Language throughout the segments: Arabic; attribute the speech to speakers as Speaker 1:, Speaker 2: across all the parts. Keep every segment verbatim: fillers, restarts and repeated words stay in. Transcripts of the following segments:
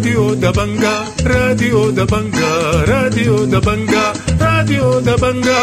Speaker 1: راديو دبنجا راديو دبنجا راديو دبنجا راديو دبنجا.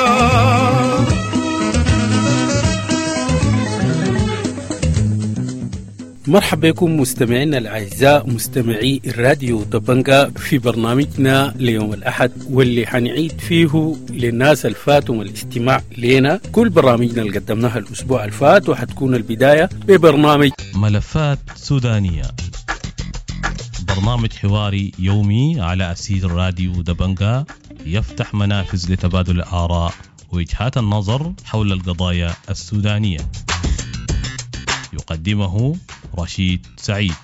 Speaker 2: مرحبا بكم مستمعينا الأعزاء مستمعي الراديو دبنجا في برنامجنا ليوم الأحد، واللي حنعيد فيه للناس الفاتهم الاستماع لنا كل برامجنا اللي قدمناها الأسبوع الفات، وحتكون البداية ببرنامج
Speaker 3: ملفات سودانية، برنامج حواري يومي على أسير راديو دبنجا يفتح منافذ لتبادل الآراء ووجهات النظر حول القضايا السودانية. يقدمه رشيد سعيد.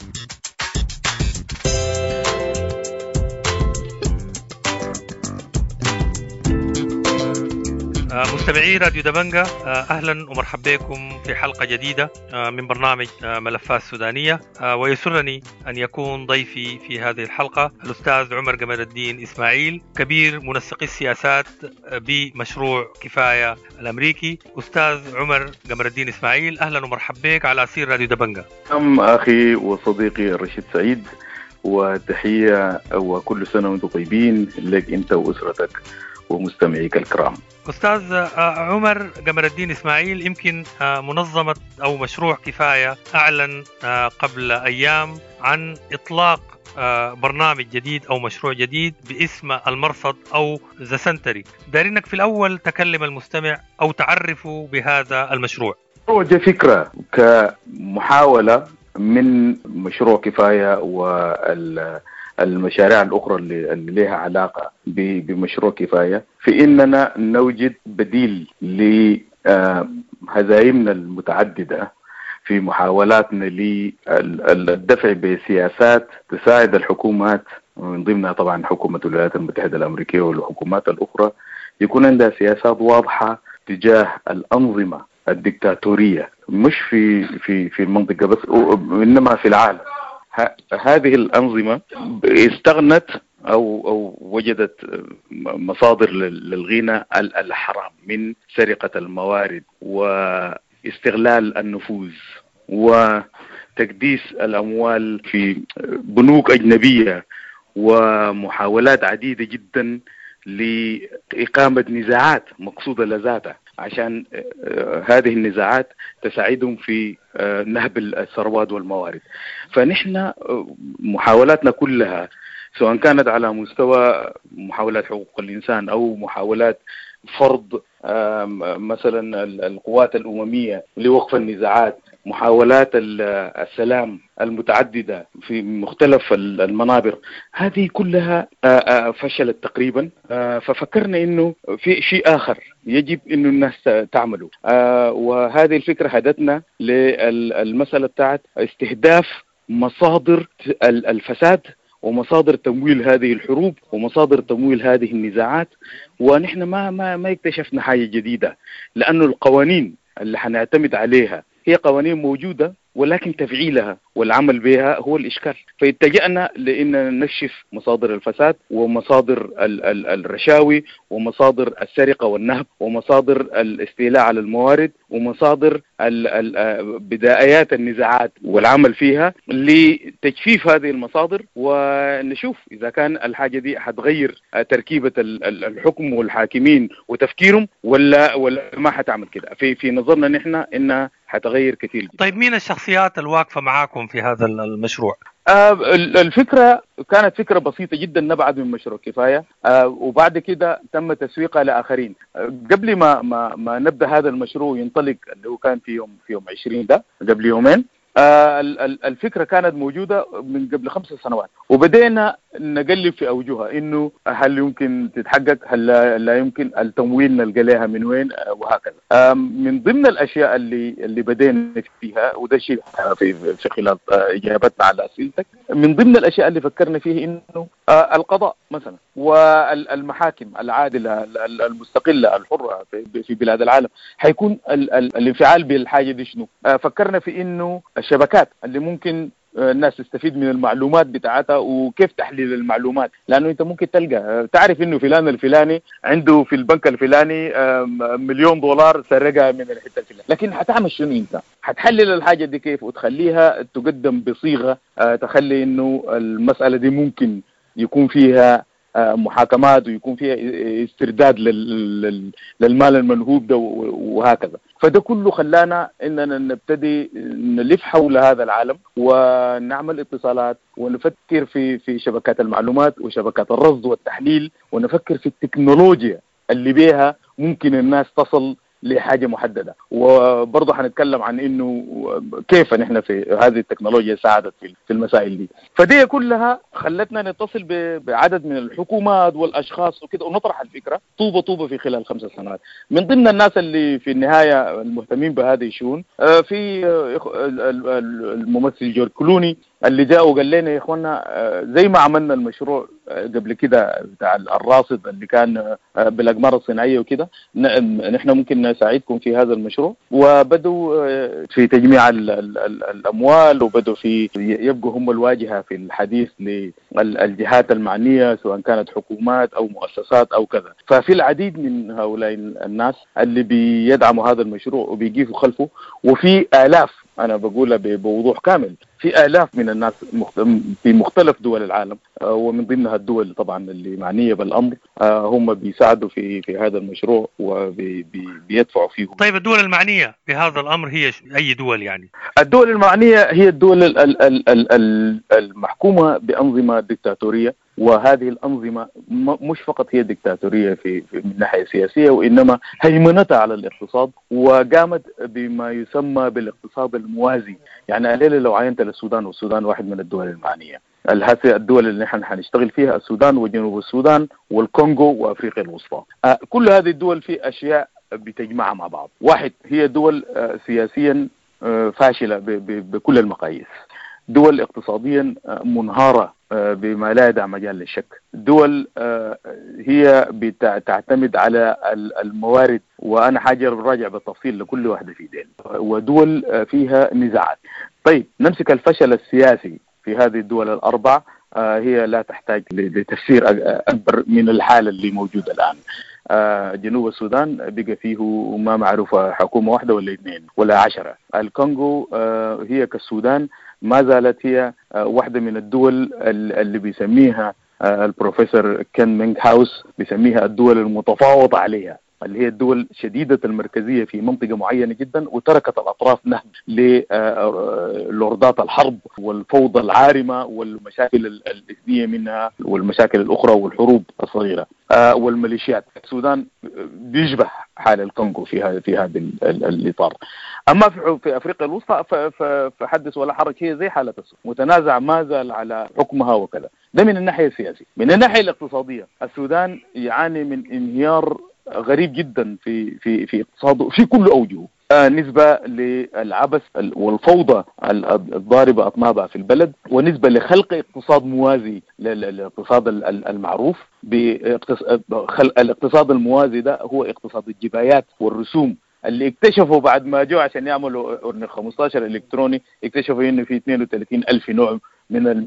Speaker 4: مستمعي راديو دبنجا، أهلا ومرحبا بكم في حلقة جديدة من برنامج ملفات سودانية، ويسرني أن يكون ضيفي في هذه الحلقة الأستاذ عمر قمر الدين إسماعيل، كبير منسقي السياسات بمشروع كفاية الأمريكي. أستاذ عمر قمر الدين إسماعيل، أهلا ومرحبا بك على أسير راديو دبنجا.
Speaker 5: أم أخي وصديقي رشيد سعيد، وتحية وكل سنة وأنتم طيبين لك أنت وأسرتك ومستمعيك الكرام.
Speaker 4: أستاذ عمر قمر الدين إسماعيل، يمكن منظمة أو مشروع كفاية أعلن قبل أيام عن إطلاق برنامج جديد أو مشروع جديد باسم المرصد أو ذا سنتري. دارينك في الأول تكلم المستمع أو تعرفوا بهذا المشروع.
Speaker 5: هو جاء فكرة كمحاولة من مشروع كفاية وال المشاريع الأخرى اللي, اللي لها علاقة بمشروع كفاية في إننا نوجد بديل لهزائمنا المتعددة في محاولاتنا للدفع بسياسات تساعد الحكومات، من ضمنها طبعا حكومة الولايات المتحدة الأمريكية والحكومات الأخرى، يكون عندها سياسات واضحة تجاه الأنظمة الدكتاتورية، مش في في في المنطقة بس إنما في العالم. هذه الأنظمة استغنت أو أو وجدت مصادر للغنى الحرام من سرقة الموارد واستغلال النفوذ وتكديس الأموال في بنوك أجنبية، ومحاولات عديدة جدا لإقامة نزاعات مقصودة لذاتها عشان هذه النزاعات تساعدهم في نهب الثروات والموارد. فنحن محاولاتنا كلها سواء كانت على مستوى محاولات حقوق الإنسان أو محاولات فرض مثلا القوات الأممية لوقف النزاعات، محاولات السلام المتعددة في مختلف المنابر، هذه كلها فشلت تقريبا. ففكرنا إنه في شيء آخر يجب إنه الناس تعمله، وهذه الفكرة هدتنا للمسألة بتاعت استهداف مصادر الفساد ومصادر تمويل هذه الحروب ومصادر تمويل هذه النزاعات. ونحن ما ما ما اكتشفنا حاجة جديدة، لأنه القوانين اللي حنعتمد عليها هي قوانين موجودة، ولكن تفعيلها والعمل بها هو الإشكال. فاتجأنا لأن نكشف مصادر الفساد ومصادر الرشاوي ومصادر السرقة والنهب ومصادر الاستيلاء على الموارد ومصادر بدايات النزاعات والعمل فيها لتجفيف هذه المصادر، ونشوف إذا كان الحاجة دي حتغير تركيبة الحكم والحاكمين وتفكيرهم ولا ولا ما حتعمل كده. في في نظرنا نحن إنها حتغير كثير جدا.
Speaker 4: طيب مين الشخصيات الواقفة معاكم في هذا المشروع؟
Speaker 5: آه الفكرة كانت فكرة بسيطة جدا نبعد من مشروع كفاية، آه وبعد كده تم تسويقها لآخرين. آه قبل ما ما ما نبدأ هذا المشروع ينطلق، اللي هو كان في يوم في يوم عشرين ده قبل يومين، آه الفكرة كانت موجودة من قبل خمس سنوات، وبدأنا نقلب في أوجهها إنه هل يمكن تتحقق، هل لا يمكن، التمويل نلقى لها من وين، آه وهكذا. آه من ضمن الأشياء اللي اللي بدأنا فيها، وده شيء في في خلال آه إجابتنا على أسئلتك، من ضمن الأشياء اللي فكرنا فيه إنه آه القضاء مثلا والمحاكم العادلة المستقلة الحرة في, في بلاد العالم حيكون ال ال الانفعال بالحاجة دي شنو. آه فكرنا في إنه الشبكات اللي ممكن الناس تستفيد من المعلومات بتاعتها وكيف تحليل المعلومات، لأنه أنت ممكن تلقى تعرف إنه فلان الفلاني عنده في البنك الفلاني مليون دولار سرقها من الحتة الفلانية، لكن حتعمل شنو أنت؟ حتحلل الحاجة دي كيف وتخليها تقدم بصيغة تخلي إنه المسألة دي ممكن يكون فيها محاكمات ويكون فيها استرداد للمال المنهوب ده وهكذا. فده كله خلانا إننا نبتدي نلف حول هذا العالم ونعمل اتصالات ونفكر في في شبكات المعلومات وشبكات الرصد والتحليل، ونفكر في التكنولوجيا اللي بيها ممكن الناس تصل لحاجة محددة. وبرضه حنتكلم عن إنه كيف نحن في هذه التكنولوجيا ساعدت في المسائل دي. فدي كلها خلتنا نتصل بعدد من الحكومات والأشخاص وكده ونطرح الفكرة طوبة طوبة في خلال خمس سنوات. من ضمن الناس اللي في النهاية المهتمين بهذه الشؤون في الممثل جورج كلوني اللي جاء وقال لنا يا إخوانا زي ما عملنا المشروع قبل كده بتاع الراصد اللي كان بالأقمار الصناعية وكده، نحن ممكن نساعدكم في هذا المشروع. وبدوا في تجميع الأموال وبدوا في يبقوا هم الواجهة في الحديث للجهات المعنية سواء كانت حكومات أو مؤسسات أو كذا. ففي العديد من هؤلاء الناس اللي بيدعموا هذا المشروع وبيجيفوا خلفه، وفي آلاف، أنا بقولها بوضوح كامل، في آلاف من الناس في مختلف دول العالم ومن ضمنها الدول طبعا اللي معنية بالأمر هم بيساعدوا في في هذا المشروع وبيدفعوا فيه.
Speaker 4: طيب الدول المعنية بهذا الأمر هي أي دول يعني؟
Speaker 5: الدول المعنية هي الدول المحكومة بأنظمة ديكتاتورية، وهذه الأنظمة مش فقط هي ديكتاتورية في من ناحية سياسية، وإنما هيمنتها على الاقتصاد وقامت بما يسمى بالاقتصاد الموازي. يعني الليلة لو عينت للسودان، والسودان واحد من الدول المعنية، هذه الدول اللي نحن حنشتغل فيها السودان وجنوب السودان والكونغو وأفريقيا الوسطى، كل هذه الدول في أشياء بتجمعها مع بعض. واحد، هي دول سياسيا فاشلة بكل المقاييس، دول اقتصاديا منهارة بما لا يدع مجال للشك، دول هي بتعتمد على الموارد، وأنا حاجة براجع بالتفصيل لكل واحدة في دين، ودول فيها نزاعات. طيب نمسك الفشل السياسي في هذه الدول الأربع، هي لا تحتاج لتفسير أكبر من الحالة اللي موجودة الآن. جنوب السودان بقى فيه ما معروفة حكومة واحدة ولا اثنين ولا عشرة. الكونغو هي كالسودان ما زالت هي واحدة من الدول اللي بيسميها البروفيسور كين مينغ هاوس بيسميها الدول المتفاوضة عليها، اللي هي الدول شديدة المركزية في منطقة معينة جدا، وتركت الأطراف نهب للوردات الحرب والفوضى العارمة والمشاكل الإثنية منها والمشاكل الأخرى والحروب الصغيرة والميليشيات. السودان بيشبه حال الكونغو في هذا في هذا الإطار. أما في في أفريقيا الوسطى فحدث ولا حرج، هي زي حالة السودان، متنازع ما زال على حكمها وكذا. ده من الناحية السياسية. من الناحية الاقتصادية السودان يعاني من انهيار غريب جدا في في في اقتصاده في كل اوجهه، آه نسبه للعبث والفوضى الضاربه اطنابها في البلد، ونسبه لخلق اقتصاد موازي للاقتصاد المعروف. الاقتصاد الموازي ده هو اقتصاد الجبايات والرسوم اللي اكتشفوا بعد ما جو عشان يعملوا أورنيك خمسة عشر الكتروني، اكتشفوا انه في اثنين وثلاثين ألف نوع من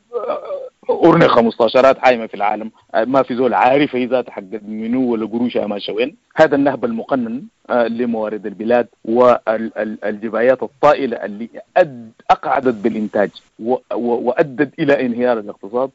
Speaker 5: أورنيك خمسة عشرات حايمة في العالم، ما في زول عارف هي ذات حق منو ولا قروشها ماشيه وين. هذا النهب المقنن لموارد البلاد والجبايات الطائلة اللي أقعدت بالإنتاج وأدت إلى انهيار الاقتصاد.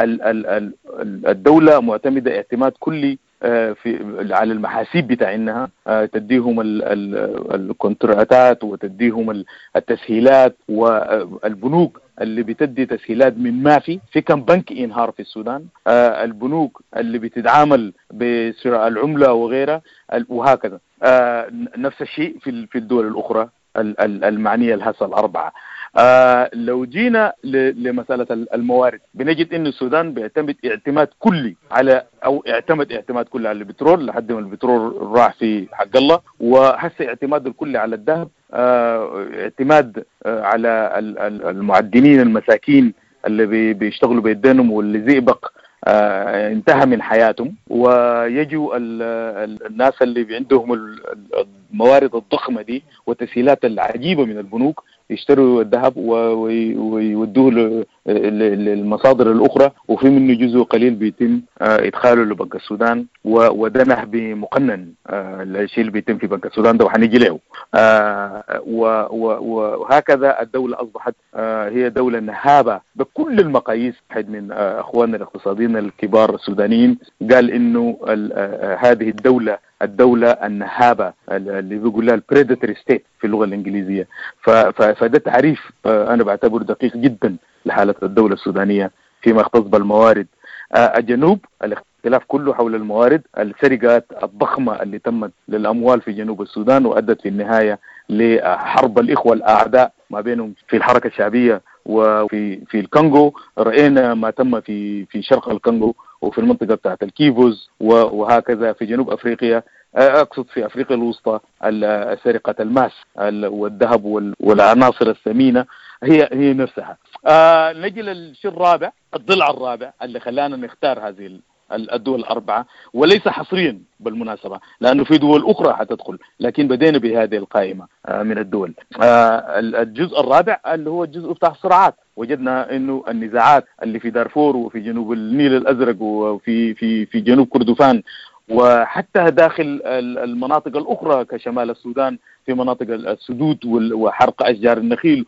Speaker 5: الدولة معتمدة اعتماد كلي في على المحاسيب بتاعينها، تديهم الكونتراتات وتديهم التسهيلات، والبنوك اللي بتدي تسهيلات من ما في في كم بنك انهار في السودان، البنوك اللي بتتعامل بشراء العملة وغيرها، وهكذا. نفس الشيء في في الدول الأخرى المعنية الهسه الأربعة. آه لو جينا لمسألة الموارد بنجد إن السودان بيعتمد اعتماد كلي على أو اعتمد اعتماد كلي على البترول لحد ما البترول راح في حق الله، وهسه اعتماد الكلي على الذهب، آه اعتماد آه على المعدنين المساكين اللي بيشتغلوا بيدينهم واللي زئبق آه انتهى من حياتهم، ويجوا الناس اللي عندهم الموارد الضخمة دي والتسهيلات العجيبة من البنوك يشتروا الذهب ويودوه للمصادر الأخرى، وفي منه جزء قليل بيتم إدخاله لبنك السودان وده نهب مقنن. الشيء اللي بيتم في بنك السودان ده وحنيجي له. وهكذا الدولة أصبحت هي دولة نهابة بكل المقاييس. واحد من أخواننا الاقتصاديين الكبار السودانيين قال إنه هذه الدولة الدولة النهابة اللي بيقول لها البريداتوري ستيت في اللغة الإنجليزية. فده تعريف أنا بعتبره دقيق جدا لحالة الدولة السودانية فيما يختص بالموارد. الجنوب الاختلاف كله حول الموارد، السرقات الضخمة اللي تمت للأموال في جنوب السودان وأدت في النهاية لحرب الإخوة الأعداء ما بينهم في الحركة الشعبية وفي في الكونغو. رأينا ما تم في في شرق الكونغو وفي المنطقة بتاعت الكيفوز وهكذا في جنوب أفريقيا. أقصد في أفريقيا الوسطى سرقة الماس والذهب والعناصر الثمينة هي هي نفسها. آه نجي للشيء الرابع، الضلع الرابع اللي خلانا نختار هذه الدول الأربعة، وليس حصريا بالمناسبة لأنه في دول أخرى حتدخل، لكن بدينا بهذه القائمة من الدول. الجزء الرابع اللي هو الجزء بتاع الصراعات. وجدنا إنه النزاعات اللي في دارفور وفي جنوب النيل الأزرق وفي في في جنوب كردفان وحتى داخل المناطق الأخرى كشمال السودان في مناطق السدود وحرق أشجار النخيل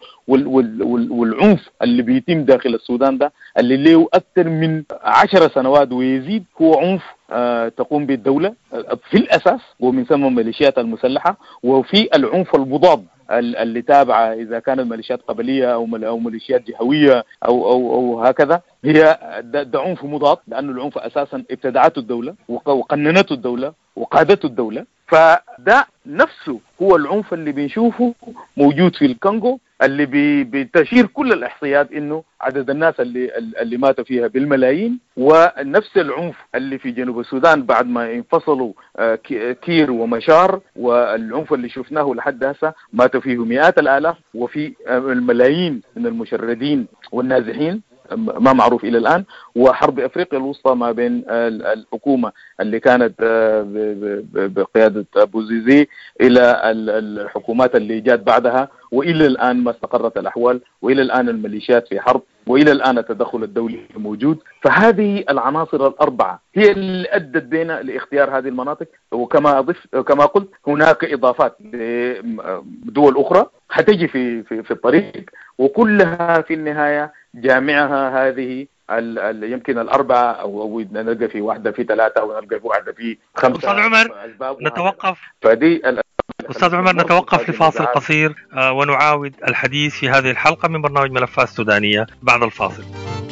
Speaker 5: والعنف اللي بيتم داخل السودان ده اللي له أكثر من عشر سنوات ويزيد، هو عنف تقوم به الدولة في الأساس ومن ثم الميليشيات المسلحة، وفي العنف المضاد اللي تابعة إذا كانت ميليشيات قبلية أو أو ميليشيات جهوية أو أو أو هكذا. هي ده عنف مضاد لأنه العنف أساسا ابتدعته الدولة وقننته الدولة وقادته الدولة. فده نفسه هو العنف اللي بنشوفه موجود في الكونغو اللي بتشير كل الإحصائيات إنه عدد الناس اللي اللي ماتوا فيها بالملايين، ونفس العنف اللي في جنوب السودان بعد ما انفصلوا كير ومشار، والعنف اللي شفناه لحد هسه ماتوا فيه مئات الآلاف وفي الملايين من المشردين والنازحين ما معروف إلى الآن. وحرب أفريقيا الوسطى ما بين الحكومة اللي كانت بقيادة بوزيزي إلى الحكومات اللي جات بعدها، وإلى الآن ما استقرت الأحوال، وإلى الآن الميليشيات في حرب، وإلى الآن التدخل الدولي موجود. فهذه العناصر الأربعة هي اللي أدت بنا لاختيار هذه المناطق. وكما أضف كما قلت هناك إضافات لدول أخرى هتجي في في في الطريق، وكلها في النهاية جامعها هذه ال يمكن الأربعة أو, أو نلقى في واحدة في ثلاثة أو نلقى في واحدة في خمسة.
Speaker 4: أستاذ عمر نتوقف
Speaker 5: فدي
Speaker 4: أستاذ عمر نتوقف لفاصل قصير ونعاود الحديث في هذه الحلقة من برنامج ملفات سودانية بعد الفاصل.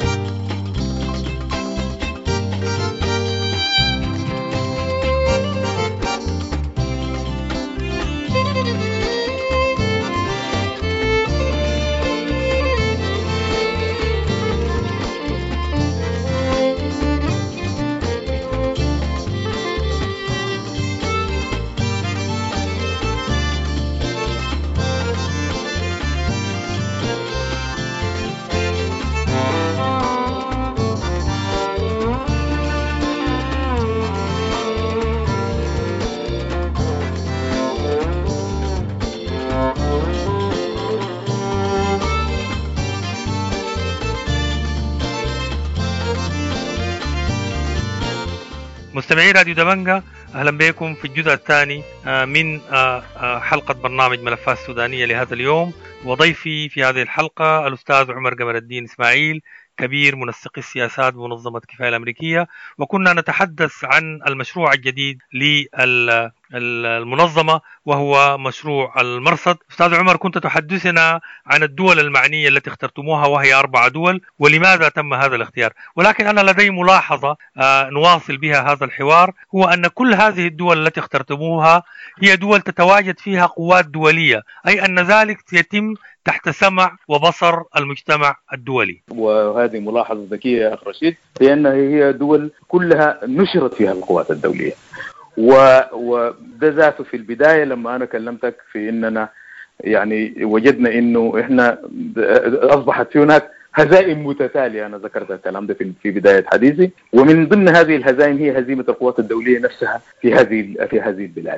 Speaker 4: مستمعي راديو دبنجة، أهلا بكم في الجزء الثاني من حلقة برنامج ملفات سودانية لهذا اليوم. وضيفي في هذه الحلقة الأستاذ عمر قمر الدين إسماعيل، كبير منسقي السياسات بمنظمة كفاية الأمريكية، وكنا نتحدث عن المشروع الجديد للمنظمة وهو مشروع المرصد. أستاذ عمر، كنت تحدثنا عن الدول المعنية التي اخترتموها وهي أربع دول، ولماذا تم هذا الاختيار. ولكن أنا لدي ملاحظة نواصل بها هذا الحوار، هو أن كل هذه الدول التي اخترتموها هي دول تتواجد فيها قوات دولية، أي أن ذلك يتم تحت سمع وبصر المجتمع الدولي.
Speaker 5: وهذه ملاحظة ذكية يا أخ رشيد، لأنها هي دول كلها نشرت فيها القوات الدولية. وده ذاته في البداية لما أنا كلمتك في إننا يعني وجدنا إنه إحنا أصبحت في هناك هزائم متتالية. أنا ذكرت الكلام ده في بداية حديثي، ومن ضمن هذه الهزائم هي هزيمة القوات الدولية نفسها في هذه في هذه البلاد.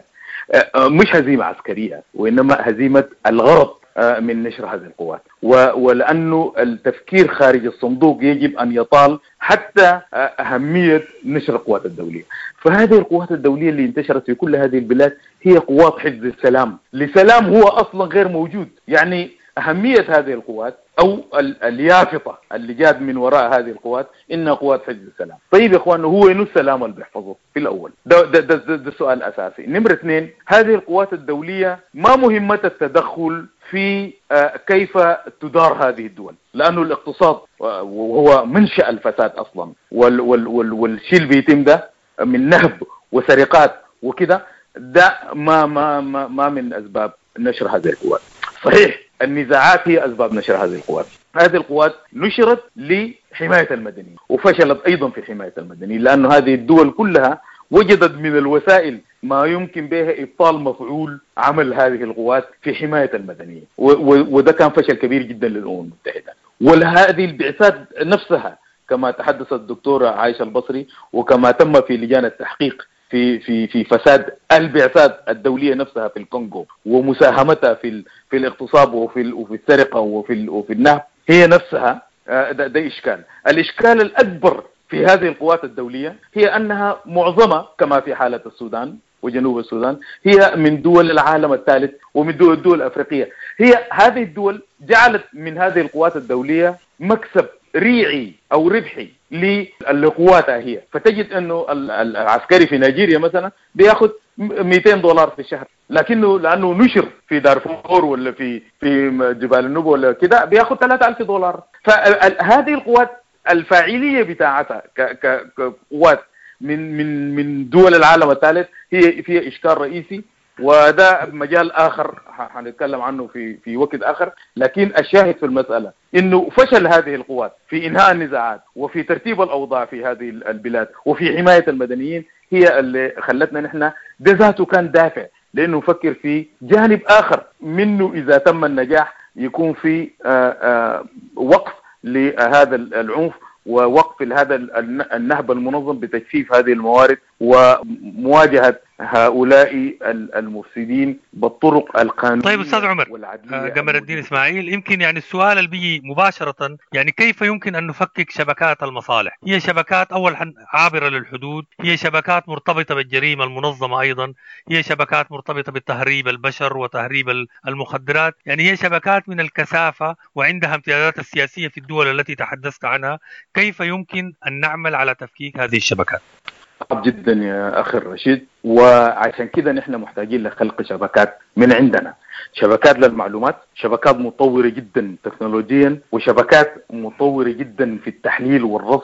Speaker 5: مش هزيمة عسكرية وإنما هزيمة الغرض من نشر هذه القوات، ولأنه التفكير خارج الصندوق يجب أن يطال حتى أهمية نشر القوات الدولية. فهذه القوات الدولية اللي انتشرت في كل هذه البلاد هي قوات حفظ السلام، لسلام هو أصلا غير موجود. يعني أهمية هذه القوات أو اليافطة اللي جاد من وراء هذه القوات إنها قوات حفظ السلام. طيب يا إخوان، هو إنه السلام اللي بيحفظه في الأول؟ ده, ده, ده, ده, ده السؤال الأساسي. نمرة اثنين، هذه القوات الدولية ما مهمة التدخل في كيف تدار هذه الدول، لأنه الاقتصاد وهو منشأ الفساد أصلا، وال وال وال والشيء اللي بيتم ده من نهب وسرقات وكده، ده ما ما ما, ما من أسباب نشر هذه القوات. صحيح النزاعات هي أسباب نشر هذه القوات. هذه القوات نشرت لحماية المدنيين وفشلت أيضا في حماية المدنيين، لأن هذه الدول كلها وجدت من الوسائل ما يمكن بها إبطال مفعول عمل هذه القوات في حماية المدنيين، وده كان فشل كبير جدا للأمم المتحدة. ولهذه البعثات نفسها كما تحدثت الدكتورة عائشة البصري، وكما تم في لجان التحقيق في في في فساد البعثات الدولية نفسها في الكونغو ومساهمتها في في الاغتصاب وفي وفي السرقة وفي وفي النهب، هي نفسها ده, ده إشكال. الإشكال الأكبر في هذه القوات الدولية هي أنها معظمها كما في حالة السودان وجنوب السودان هي من دول العالم الثالث ومن دول الدول الأفريقية. هي هذه الدول جعلت من هذه القوات الدولية مكسب ريعي أو ربحي للقوات هي. فتجد أنه العسكري في نيجيريا مثلا بياخد مئتين دولار في الشهر، لكنه لأنه نشر في دارفور ولا في في جبال النوبة ولا كده بياخد ثلاثة آلاف دولار. فهذه القوات الفاعلية بتاعتها كقوات من من من دول العالم الثالث هي فيها إشكال رئيسي، وده مجال آخر هنتكلم عنه في في وقت آخر. لكن الشاهد في المسألة إنه فشل هذه القوات في إنهاء النزاعات وفي ترتيب الأوضاع في هذه البلاد وفي حماية المدنيين هي اللي خلتنا نحن ده ذاته كان دافع لأنه نفكر في جانب آخر منه. إذا تم النجاح يكون في وقف لهذا العنف ووقف لهذا النهب المنظم بتجفيف هذه الموارد ومواجهة هؤلاء المفسدين بالطرق القانونية.
Speaker 4: طيب أستاذ عمر قمر الدين إسماعيل، يمكن يعني السؤال اللي بيجي مباشرة يعني كيف يمكن أن نفكك شبكات المصالح؟ هي شبكات أول عابرة للحدود، هي شبكات مرتبطة بالجريمة المنظمة، أيضا هي شبكات مرتبطة بالتهريب البشر وتهريب المخدرات، يعني هي شبكات من الكثافة وعندها امتدادات السياسية في الدول التي تحدثت عنها. كيف يمكن أن نعمل على تفكيك هذه الشبكات؟
Speaker 5: صعب جدا يا أخي الرشيد، وعشان كده نحن محتاجين لخلق شبكات من عندنا، شبكات للمعلومات، شبكات مطورة جدا تكنولوجيا، وشبكات مطورة جدا في التحليل والرصد،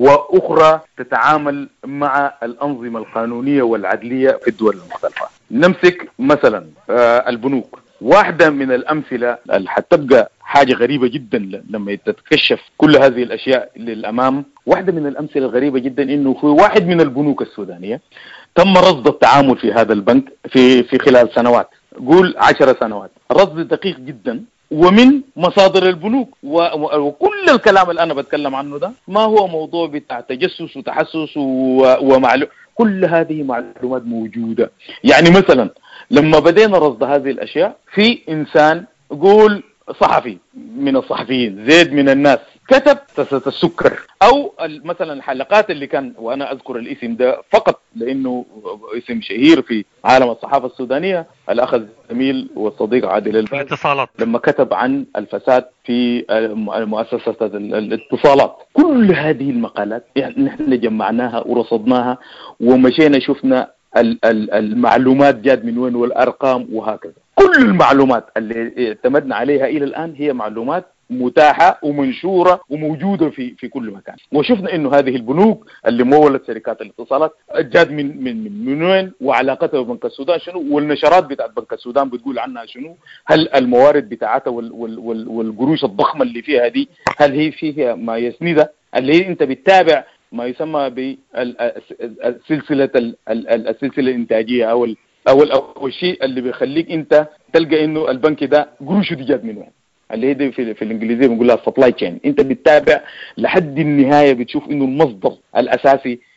Speaker 5: وأخرى تتعامل مع الأنظمة القانونية والعدلية في الدول المختلفة. نمسك مثلا البنوك، واحدة من الأمثلة اللي حتبقى حاجة غريبة جدا لما تتكشف كل هذه الأشياء للأمام. واحدة من الأمثلة الغريبة جدا إنه في واحد من البنوك السودانية تم رصد التعامل في هذا البنك في في خلال سنوات، قول عشر سنوات، رصد دقيق جدا ومن مصادر البنوك، وكل الكلام اللي أنا بتكلم عنه ده ما هو موضوع بتاع تجسس وتحسس ومعلومات، كل هذه معلومات موجودة. يعني مثلا لما بدينا رصد هذه الأشياء في إنسان قول صحفي من الصحفيين زيد من الناس كتب سلسلة السكر، أو مثلا الحلقات اللي كان، وأنا أذكر الاسم ده فقط لأنه اسم شهير في عالم الصحافة السودانية، الأخ الزميل والصديق عادل
Speaker 4: الاتصالات
Speaker 5: لما كتب عن الفساد في مؤسسة الاتصالات. كل هذه المقالات يعني نحن جمعناها ورصدناها ومشينا شفنا المعلومات جاد من وين والأرقام وهكذا. كل المعلومات اللي اعتمدنا عليها إلى الآن هي معلومات متاحة ومنشورة وموجودة في في كل مكان. وشفنا إنه هذه البنوك اللي مولت شركات الاتصالات جاد من من من وين وعلاقتها ببنك السودان شنو، والنشرات بتاعت بنك السودان بتقول عنها شنو، هل الموارد بتاعتها وال وال وال والقروش الضخمة اللي فيها دي هل هي فيها ما يسندها، اللي هي أنت بتتابع ما يسمى بالسلسلة السلسلة الإنتاجية أو أو أو الشيء اللي بيخليك أنت تلقى إنه البنك ده قروشه دي جات من وين، اللي هي في في الإنجليزية بنقول لها supply chain. أنت بتتابع لحد النهاية بتشوف إنه المصدر الأساسي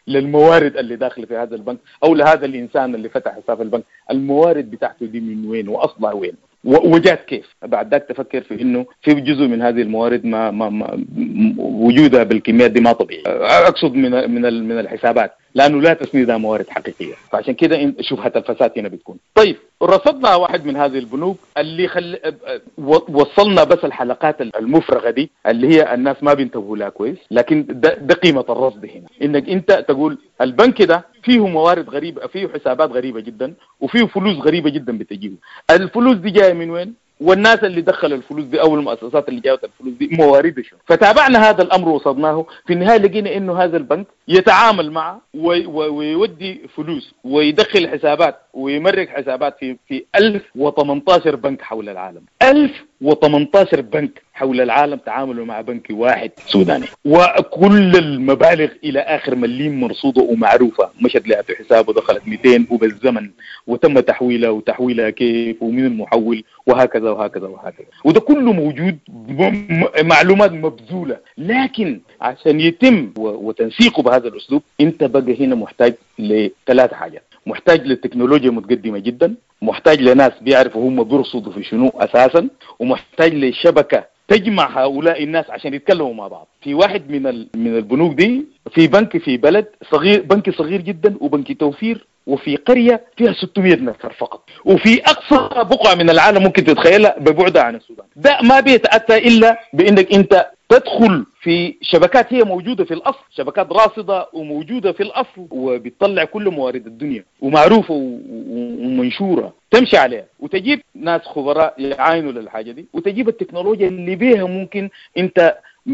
Speaker 5: للموارد اللي داخله في هذا البنك او لهذا الانسان اللي فتح حساب في البنك، الموارد بتاعته دي من وين واصلها وين وجات كيف. بعد ذاك تفكر في انه في جزء من هذه الموارد ما, ما, ما وجودها بالكميات دي ما طبيعي، اقصد من من من الحسابات، لانه لا تسنيدها موارد حقيقيه. فعشان كده شبهه الفساد هنا بتكون. طيب رصدنا واحد من هذه البنوك اللي خل... وصلنا بس الحلقات المفرغه دي اللي هي الناس ما بينتبهوا لها كويس، لكن ده, ده قيمه الرصد هنا، انك انت تقول البنك ده فيه موارد غريبه، فيه حسابات غريبه جدا، وفيه فلوس غريبه جدا بتجيه. الفلوس دي جايه من وين؟ والناس اللي دخل الفلوس دي او المؤسسات اللي جابت الفلوس دي مواردها شو. فتابعنا هذا الامر وصدناه، في النهايه لقينا انه هذا البنك يتعامل مع ويودي فلوس ويدخل حسابات ويمرك حسابات في في ألف وثمانية عشر بنك حول العالم. ألف وثمانية عشر بنك حول العالم تعاملوا مع بنك واحد سوداني، وكل المبالغ الى اخر مليم مرصوده ومعروفه، مشت لها في حسابه دخلت مئتين وبالزمن وتم تحويلها وتحويلها كيف ومن المحول وهكذا وهكذا وهكذا، وده كله موجود، معلومات مبذوله. لكن عشان يتم وتنسيقه بهذا الاسلوب انت بقى هنا محتاج لثلاث حاجات. محتاج للتكنولوجيا متقدمه جدا، محتاج لناس بيعرفوا هم بيرصدوا في شنو اساسا، ومحتاج لشبكه تجمع هؤلاء الناس عشان يتكلموا مع بعض. في واحد من من البنوك دي في بنك في بلد صغير، بنك صغير جدا وبنك توفير، وفي قرية فيها ستمائة نفر فقط، وفي أقصى بقعة من العالم ممكن تتخيلها ببعدها عن السودان. ده ما بيتأتى إلا بأنك أنت تدخل في شبكات هي موجودة في الأصل، شبكات راصدة وموجودة في الأصل وبتطلع كل موارد الدنيا ومعروفة ومنشورة، تمشي عليها وتجيب ناس خبراء يعاينوا للحاجة دي، وتجيب التكنولوجيا اللي بيها ممكن أنت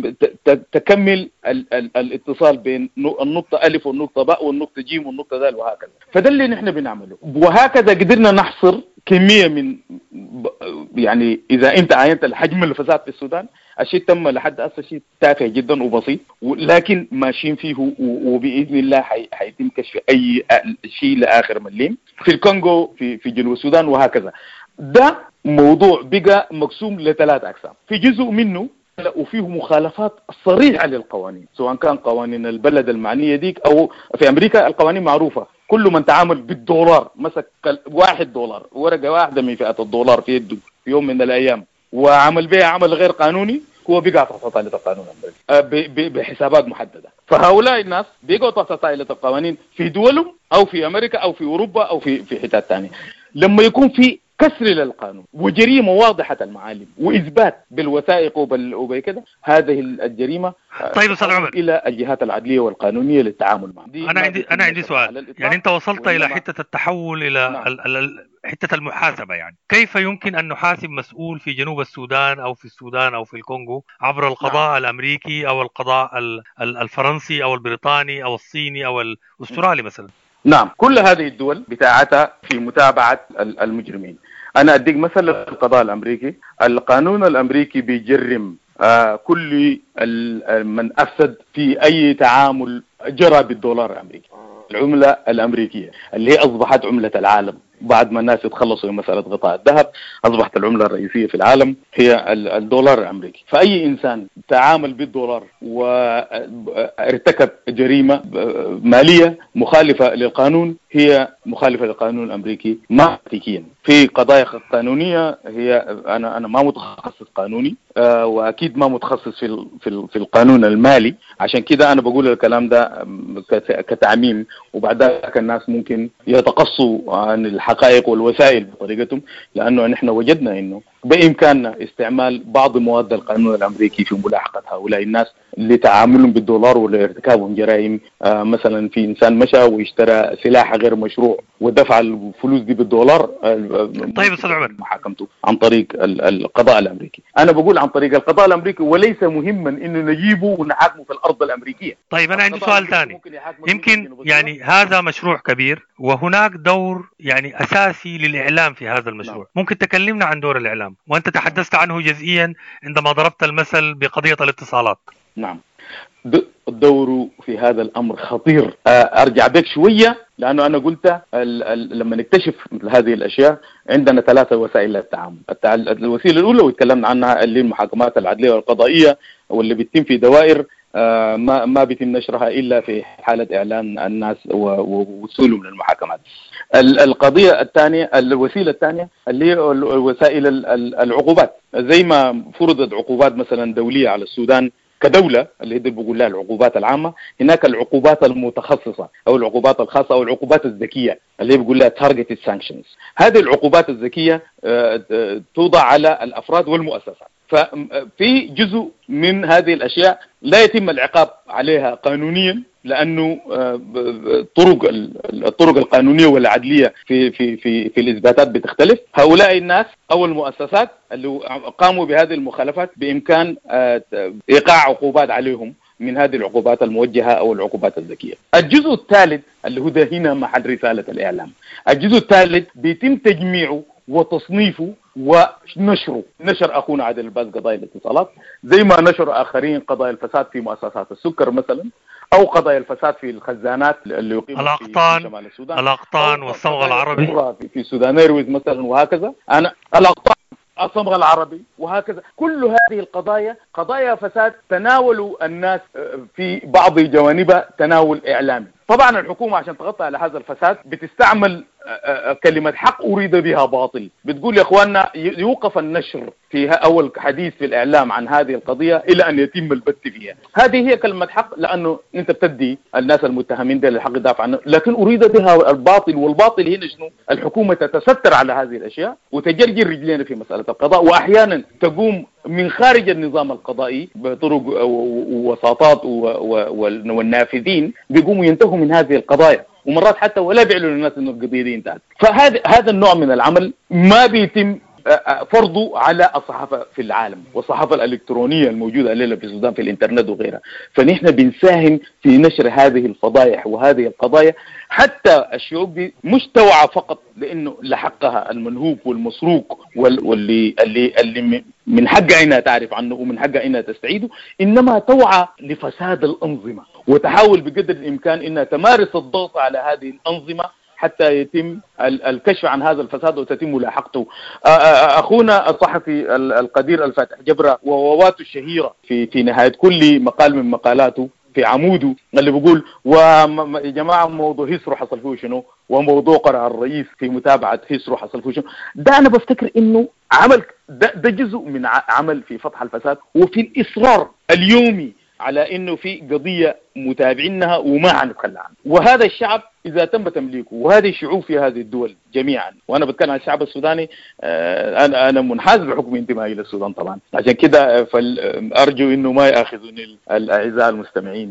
Speaker 5: تكمل ال ال الاتصال بين النقطة ألف والنقطة باء والنقطة جيم والنقطة دال وهكذا. فده اللي نحن بنعمله، وهكذا قدرنا نحصر كمية من، يعني إذا أنت عاينت الحجم الفساد في السودان، الشيء تم لحد هسه شيء تافه جدا وبسيط، لكن ماشيين فيه وبإذن الله حيتم كشف أي شيء لآخر مليم في الكونغو، في في جنوب السودان وهكذا. ده موضوع بقى مقسوم لثلاث أقسام، في جزء منه وفيه مخالفات صريحة للقوانين، سواء كان قوانين البلد المعنية ديك أو في أمريكا القوانين معروفة. كل من تعامل بالدولار، مسك واحد دولار، ورقة واحدة من فئة الدولار في يده في يوم من الأيام وعمل بها عمل غير قانوني، هو بيقع تحت طائلة القانون الأمريكي بحسابات محددة. فهؤلاء الناس بيقعوا تحت طائلة القوانين في دولهم أو في أمريكا أو في أوروبا أو في في حتات تانية. لما يكون في كسر للقانون وجريمة واضحة المعالم وإثبات بالوثائق وبكذا، هذه الجريمة
Speaker 4: طيب أستاذ عمر
Speaker 5: إلى الجهات العدلية والقانونية للتعامل معها.
Speaker 4: أنا عندي أنا عندي سؤال، يعني أنت وصلت إلى حتة التحول إلى نعم. ال ال حتة المحاسبة، يعني كيف يمكن أن نحاسب مسؤول في جنوب السودان أو في السودان أو في الكونغو عبر القضاء نعم. الأمريكي أو القضاء الفرنسي أو البريطاني أو الصيني أو الأسترالي مثلا؟ نعم،
Speaker 5: كل هذه الدول بتاعتها في متابعة المجرمين. أنا أديك مثل القضاء الأمريكي، القانون الأمريكي بيجرم آه كل من أفسد في أي تعامل جرى بالدولار الأمريكي، العملة الأمريكية اللي هي أصبحت عملة العالم بعد ما الناس يتخلصوا من مسألة غطاء الذهب. أصبحت العملة الرئيسية في العالم هي الدولار الأمريكي. فأي إنسان تعامل بالدولار وارتكب جريمة مالية مخالفة للقانون هي مخالفة للقانون الأمريكي ماتيكيا. في قضايا قانونية هي أنا أنا ما متخصص قانوني آه وأكيد ما متخصص في في في القانون المالي، عشان كده أنا بقول الكلام ده كتعميم، وبعد ذلك الناس ممكن يتقصوا عن الحقائق والوسائل بطريقتهم، لأنه نحن وجدنا إنه بإمكاننا استعمال بعض مواد القانون الأمريكي في ملاحقة هؤلاء الناس لتعاملهم بالدولار ولارتكابهم جرائم. آه مثلا في إنسان مشى واشترى سلاح غير مشروع ودفع الفلوس دي بالدولار. آه
Speaker 4: طيب أستاذ عمر،
Speaker 5: محاكمته عن طريق القضاء الأمريكي. أنا بقول عن طريق القضاء الأمريكي، وليس مهما إنه نجيبه ونحاكمه في الأرض الأمريكية.
Speaker 4: طيب أنا عندي سؤال ثاني، يمكن يعني هذا مشروع كبير وهناك دور يعني أساسي للإعلام في هذا المشروع. نعم. ممكن تكلمنا عن دور الإعلام، وأنت تحدثت عنه جزئيا عندما ضربت المثل بقضية الاتصالات.
Speaker 5: نعم، الدور في هذا الأمر خطير. أرجع بك شوية، لأنه أنا قلت لما نكتشف مثل هذه الأشياء عندنا ثلاثة وسائل للتعامل. الوسيلة الأولى وتكلمنا عنها اللي المحاكمات العدلية والقضائية، واللي بتتم في دوائر ما ما بيتم نشرها إلا في حالة إعلان الناس ووصولهم للمحاكمات. القضية الثانية، الوسيلة الثانية اللي هي وسائل العقوبات، زي ما فرضت عقوبات مثلا دولية على السودان كدولة اللي هي بيقول لها العقوبات العامة، هناك العقوبات المتخصصة أو العقوبات الخاصة أو العقوبات الذكية اللي هي بيقول لها targeted sanctions. هذه العقوبات الذكية توضع على الأفراد والمؤسسات. ففي جزء من هذه الأشياء لا يتم العقاب عليها قانونيا، لأنه طرق الطرق القانونية والعدلية في في في في الإثباتات بتختلف. هؤلاء الناس أو المؤسسات اللي قاموا بهذه المخالفات بإمكان إيقاع عقوبات عليهم من هذه العقوبات الموجهة أو العقوبات الذكية. الجزء الثالث اللي هو ده هنا محل رسالة الإعلام، الجزء الثالث بيتم تجميعه وتصنيفه ونشره. نشر أخونا عادل الباز قضايا الاتصالات، زي ما نشر آخرين قضايا الفساد في مؤسسات السكر مثلا، أو قضايا الفساد في الخزانات اللي يقيموا
Speaker 4: الأقطان
Speaker 5: في شمال السودان،
Speaker 4: الأقطان والصمغ العربي
Speaker 5: في, في سودان ايرويز مثلا، وهكذا. أنا الأقطان الصمغ العربي وهكذا. كل هذه القضايا قضايا فساد تناولوا الناس في بعض جوانبها تناول إعلامي. طبعا الحكومة عشان تغطي على هذا الفساد بتستعمل كلمة حق أريد بها باطل، بتقول يا أخواننا يوقف النشر فيها أو الحديث في الإعلام عن هذه القضية إلى أن يتم البت فيها. هذه هي كلمة حق، لأنه أنت بتدي الناس المتهمين ده الحق يدافع عنه، لكن أريد بها الباطل. والباطل هنا شنو؟ الحكومة تتستر على هذه الأشياء وتجرجر رجلين في مسألة القضاء، وأحيانا تقوم من خارج النظام القضائي بطرق ووساطات والنافذين بيقوموا ينتهوا من هذه القضايا، ومرات حتى ولا بيعلنوا للناس انه القضيه دي انتهت. فهذا هذا النوع من العمل ما بيتم فرضه على الصحافه في العالم، والصحافه الالكترونيه الموجوده الليله في السودان في الانترنت وغيرها. فنحن بنساهم في نشر هذه الفضائح وهذه القضايا، حتى الشعوب دي مش توعى فقط لانه لحقها المنهوب والمسروق واللي اللي اللي من حقها انها تعرف عنه ومن حقها انها تستعيده، انما توعى لفساد الانظمه، وتحاول بقدر الامكان انها تمارس الضغط على هذه الانظمه حتى يتم الكشف عن هذا الفساد وتتم ملاحقته. أخونا الصحفي القدير الفاتح جبرة ووواته الشهيرة في في نهاية كل مقال من مقالاته في عموده اللي بيقول ويا جماعة موضوع هيسرو حصل فيه شنو، وموضوع قرع الرئيس في متابعة هيسرو حصل فيه شنو. ده أنا بفتكر إنه عمل ده, ده جزء من عمل في فتح الفساد وفي الإصرار اليومي على إنه في قضية متابعينها وما هنتخلى عنها. وهذا الشعب إذا تم تمليكه، وهذه الشعوب في هذه الدول جميعا، وأنا بتكلم عن الشعب السوداني، أنا أنا منحاز بحكم انتمائي إلى السودان طبعا، عشان كده فأرجو إنه ما يأخذوني الأعزاء المستمعين،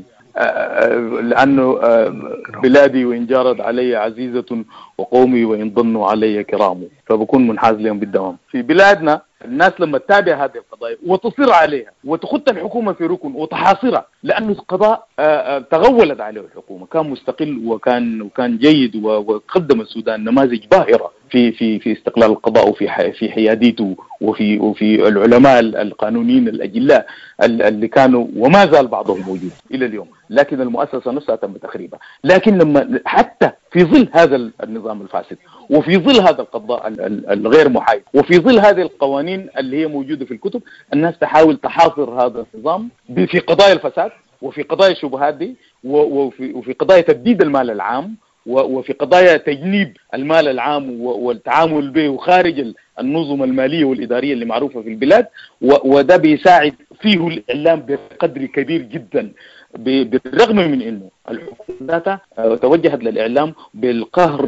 Speaker 5: لأنه بلادي وإن جارت علي عزيزة وقومي وإن ضنوا علي كرام، فبكون منحاز لهم بالدوام. في بلادنا الناس لما تتابع هذه القضايا وتصر عليها وتخط الحكومة في ركن وتحاصرها، لأنه القضاء تغولت عليه الحكومة، كان مستقل وكان وكان جيد وقدم السودان نماذج باهرة في في في استقلال القضاء وفي في حياديته وفي وفي العلماء القانونيين الأجلاء اللي كانوا وما زال بعضهم موجود إلى اليوم، لكن المؤسسة نفسها تم تخريبها. لكن لما حتى في ظل هذا النظام الفاسد وفي ظل هذا القضاء الغير محايد وفي ظل هذه القوانين اللي هي موجودة في الكتب، الناس تحاول تحاصر هذا النظام في قضايا الفساد وفي قضايا الشبهات دي وفي وفي قضايا تبديد المال العام وفي قضايا تجنيب المال العام والتعامل به خارج النظم المالية والإدارية اللي معروفة في البلاد. وده بيساعد فيه الإعلام بقدر كبير جدا، بالرغم من انه الحكومه ذاتها توجهت للاعلام بالقهر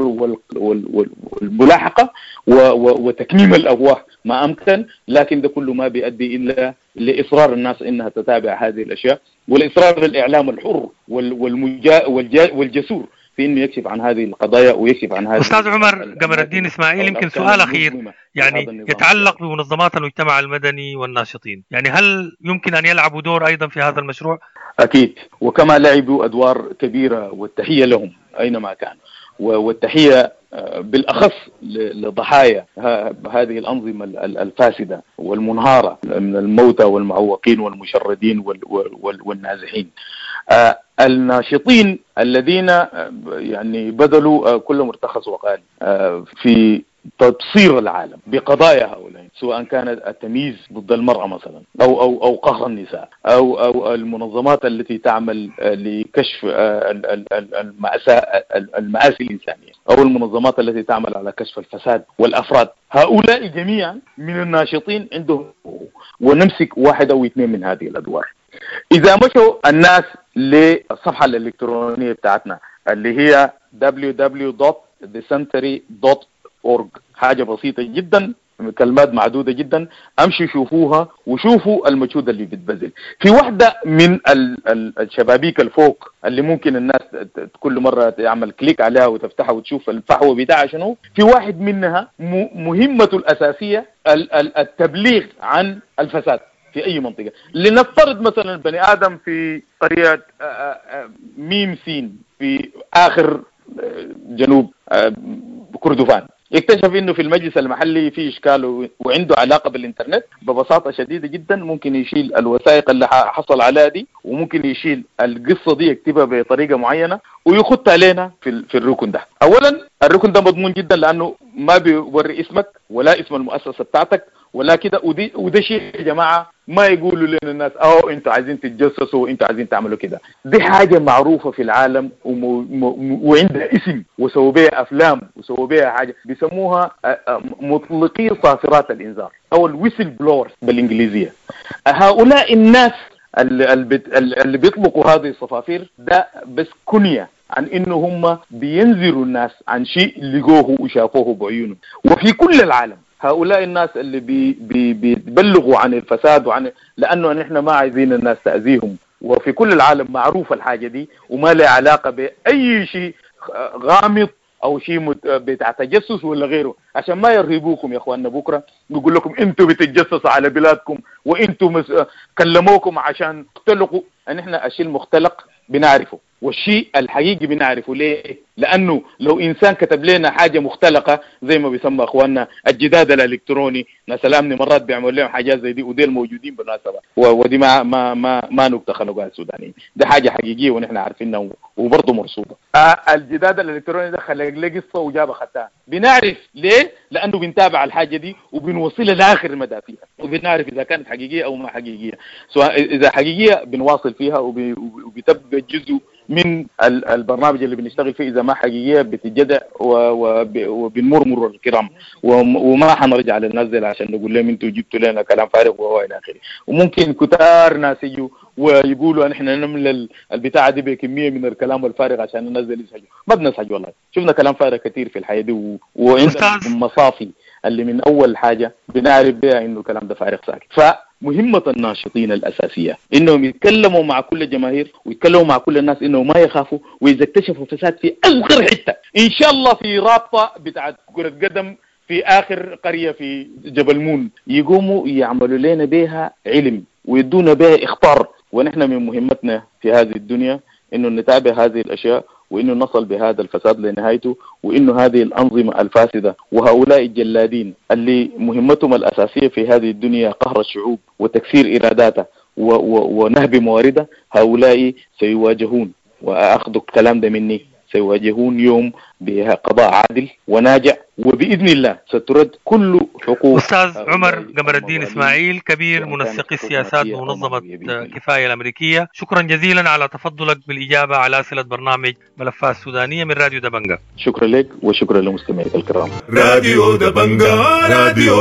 Speaker 5: والملاحقه وتكميم الافواه ما امكن، لكن ده كله ما بيؤدي الا لاصرار الناس انها تتابع هذه الاشياء، والاصرار للاعلام الحر والجسور في انه يكشف عن هذه القضايا ويكشف عن هذه.
Speaker 4: استاذ عمر قمر الدين اسماعيل، يمكن سؤال اخير يعني يتعلق بمنظمات المجتمع المدني والناشطين، يعني هل يمكن ان يلعبوا دور ايضا في هذا المشروع؟
Speaker 5: اكيد، وكما لعبوا ادوار كبيره، والتحيه لهم اينما كان، والتحيه بالاخص لضحايا هذه الانظمه الفاسده والمنهاره من الموتى والمعوقين والمشردين والنازحين. الناشطين الذين يعني بذلوا كل مرتخص وقال في تبصير العالم بقضايا هؤلاء، سواء كانت التمييز ضد المرأة مثلا أو أو أو قهر النساء أو أو المنظمات التي تعمل لكشف المأساة المآسي الإنسانية أو المنظمات التي تعمل على كشف الفساد والأفراد. هؤلاء جميعا من الناشطين عندهم، ونمسك واحد أو اثنين من هذه الأدوار. إذا مشوا الناس للصفحة الإلكترونية بتاعتنا اللي هي دبليو دبليو دوت ديسنتري دوت أورج، حاجة بسيطة جدا، كلمات معدودة جدا، امشي شوفوها وشوفوا المجهود اللي بتبذل. في واحدة من الشبابيك الفوق اللي ممكن الناس كل مرة تعمل كليك عليها وتفتحها وتشوف الفحوى بتاعها شنو، في واحد منها مهمته الأساسية التبليغ عن الفساد في أي منطقة. لنفترض مثلا بني آدم في قرية ميم سين في آخر جنوب كردفان يكتشف انه في المجلس المحلي في اشكال وعنده علاقه بالانترنت، ببساطه شديده جدا ممكن يشيل الوثائق اللي حصل عليها دي، وممكن يشيل القصه دي يكتبها بطريقه معينه ويخطها لنا في في الركن ده. اولا الركن ده مضمون جدا لانه ما بيوري اسمك ولا اسم المؤسسه بتاعتك ولا كده، ودي وده شيء يا جماعه ما يقولوا لنا الناس اه انتوا عايزين تتجسسوا وانتوا عايزين تعملوا كده. دي حاجه معروفه في العالم وعندها اسم وسووا بها افلام وسووا بها حاجه بيسموها مطلقي صافرات الانذار او الويسل بلورز بالانجليزيه. هؤلاء الناس اللي, اللي بيطلقوا هذه الصفافير ده بس كنيه عن انه هم بينذروا الناس عن شيء لقوه وشافوه بعيونهم. وفي كل العالم هؤلاء الناس اللي بي بي بيبلغوا عن الفساد وعن لأنه نحن ما عايزين الناس تأذيهم، وفي كل العالم معروفة الحاجة دي وما لها علاقة بأي شيء غامض أو شيء بتاع تجسس ولا غيره، عشان ما يرهبوكم يا أخواننا بكرة يقول لكم أنتوا بتتجسسوا على بلادكم وأنتوا مس... كلموكم عشان تختلقوا. أن إحنا الشيء المختلق بنعرفه والشيء الحقيقي بنعرفه. ليه؟ لأنه لو إنسان كتب لنا حاجة مختلقة زي ما بيسمى أخواننا الجداد الإلكتروني، ناس الأمن مرات بيعملوا لهم حاجات زي دي ودي الموجودين بالمناسبة، ودي ما ما ما ما نكتة خلقها السودانيين، دي حاجة حقيقية ونحن عارفينها وبرضه مرصودة. آه الجداد الإلكتروني ده خلق له قصة وجابها ختها، بنعرف ليه؟ لأنه بنتابع الحاجة دي وبنوصلها لآخر المدى فيها، وبنعرف إذا كانت حقيقية أو ما حقيقية. سواء إذا حقيقية بنواصل فيها وبتبقى جزء من البرنامج اللي بنشتغل فيه، إذا ما حقيقية بتجدع وبنمر مرور الكرام وما حنرجع للناس عشان نقول لهم انتوا جبتوا لنا كلام فارغ وإلى آخره. وممكن كتار ناس يجوا ويقولوا احنا نملى البتاعة دي بكمية من الكلام الفارغ عشان الناس اللي يسحجوا. ما بنسحج والله، شفنا كلام فارغ كتير في الحياة دي وعندنا مصافي اللي من أول حاجة بنعرف بها إنه الكلام ده فارغ ساكت. فمهمة الناشطين الأساسية إنهم يتكلموا مع كل الجماهير ويتكلموا مع كل الناس إنهم ما يخافوا، وإذا اكتشفوا فساد في آخر حتة إن شاء الله في رابطة بتاعت كرة قدم في آخر قرية في جبل مون يقوموا يعملوا لنا بها علم ويدونا بها إخطار. ونحن من مهمتنا في هذه الدنيا إنه نتابع هذه الأشياء وإنه نصل بهذا الفساد لنهايته، وإنه هذه الأنظمة الفاسدة وهؤلاء الجلادين اللي مهمتهم الأساسية في هذه الدنيا قهر الشعوب وتكسير إراداتها ونهب مواردها، هؤلاء سيواجهون، وأخذوا الكلام ده مني، سيواجهون يوم بقضاء عادل وناجع، وبإذن الله سترد كل حقوق.
Speaker 4: أستاذ عمر قمر الدين إسماعيل، كبير منسقي السياسات بمنظمة كفاية الأمريكية، شكرا جزيلا على تفضلك بالإجابة على أسئلة برنامج ملفات سودانية من راديو دبنجا.
Speaker 5: شكرا لك وشكرا لمستمعيك الكرام.
Speaker 1: راديو دبنجا، راديو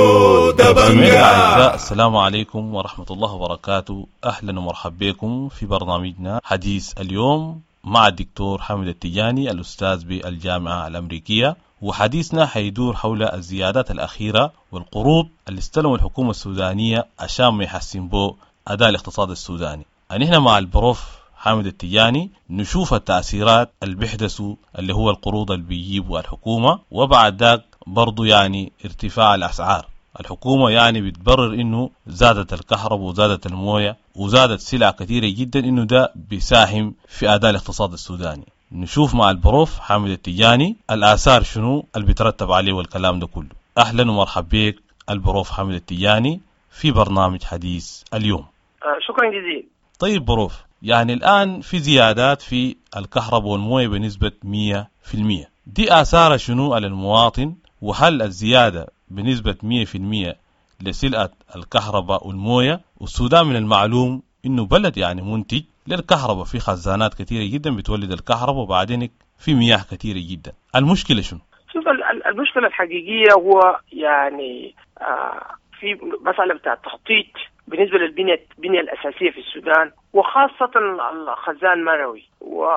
Speaker 1: دبنجا.
Speaker 3: السلام عليكم ورحمة الله وبركاته، أهلا ومرحبا بكم في برنامجنا حديث اليوم مع الدكتور حامد التجاني الأستاذ بالجامعة الأمريكية. وحديثنا حيدور حول الزيادات الأخيرة والقروض اللي استلموا الحكومة السودانية عشان ما يحسن بو أداء الاقتصاد السوداني. نحن مع البروف حامد التجاني نشوف التأثيرات اللي بيحدثوا اللي هو القروض اللي بيجيبوا الحكومة، وبعد ذاك برضو يعني ارتفاع الأسعار. الحكومة يعني بتبرر انه زادت الكهرباء وزادت الموية وزادت سلع كثيرة جدا انه ده بيساهم في اداء الاقتصاد السوداني. نشوف مع البروف حامد التجاني الآثار شنو اللي بيترتب عليه والكلام ده كله. اهلا ومرحبا بك البروف حامد التجاني في برنامج حديث اليوم.
Speaker 6: آه شكرا جزيلا.
Speaker 3: طيب بروف، يعني الآن في زيادات في الكهرباء والموية بنسبة مية في المية، دي آثار شنو على المواطن وهل الزيادة بنسبة مية في المية لسلعة الكهرباء والموية؟ والسودان من المعلوم إنه بلد يعني منتج للكهرباء، في خزانات كثيرة جدا بتولد الكهرباء، وبعدين في مياه كثيرة جدا. المشكلة شنو؟
Speaker 6: شوف، المشكلة الحقيقية هو يعني آه في مسألة بتاع التخطيط بالنسبة للبنية البنية الأساسية في السودان، وخاصة الخزان مروي.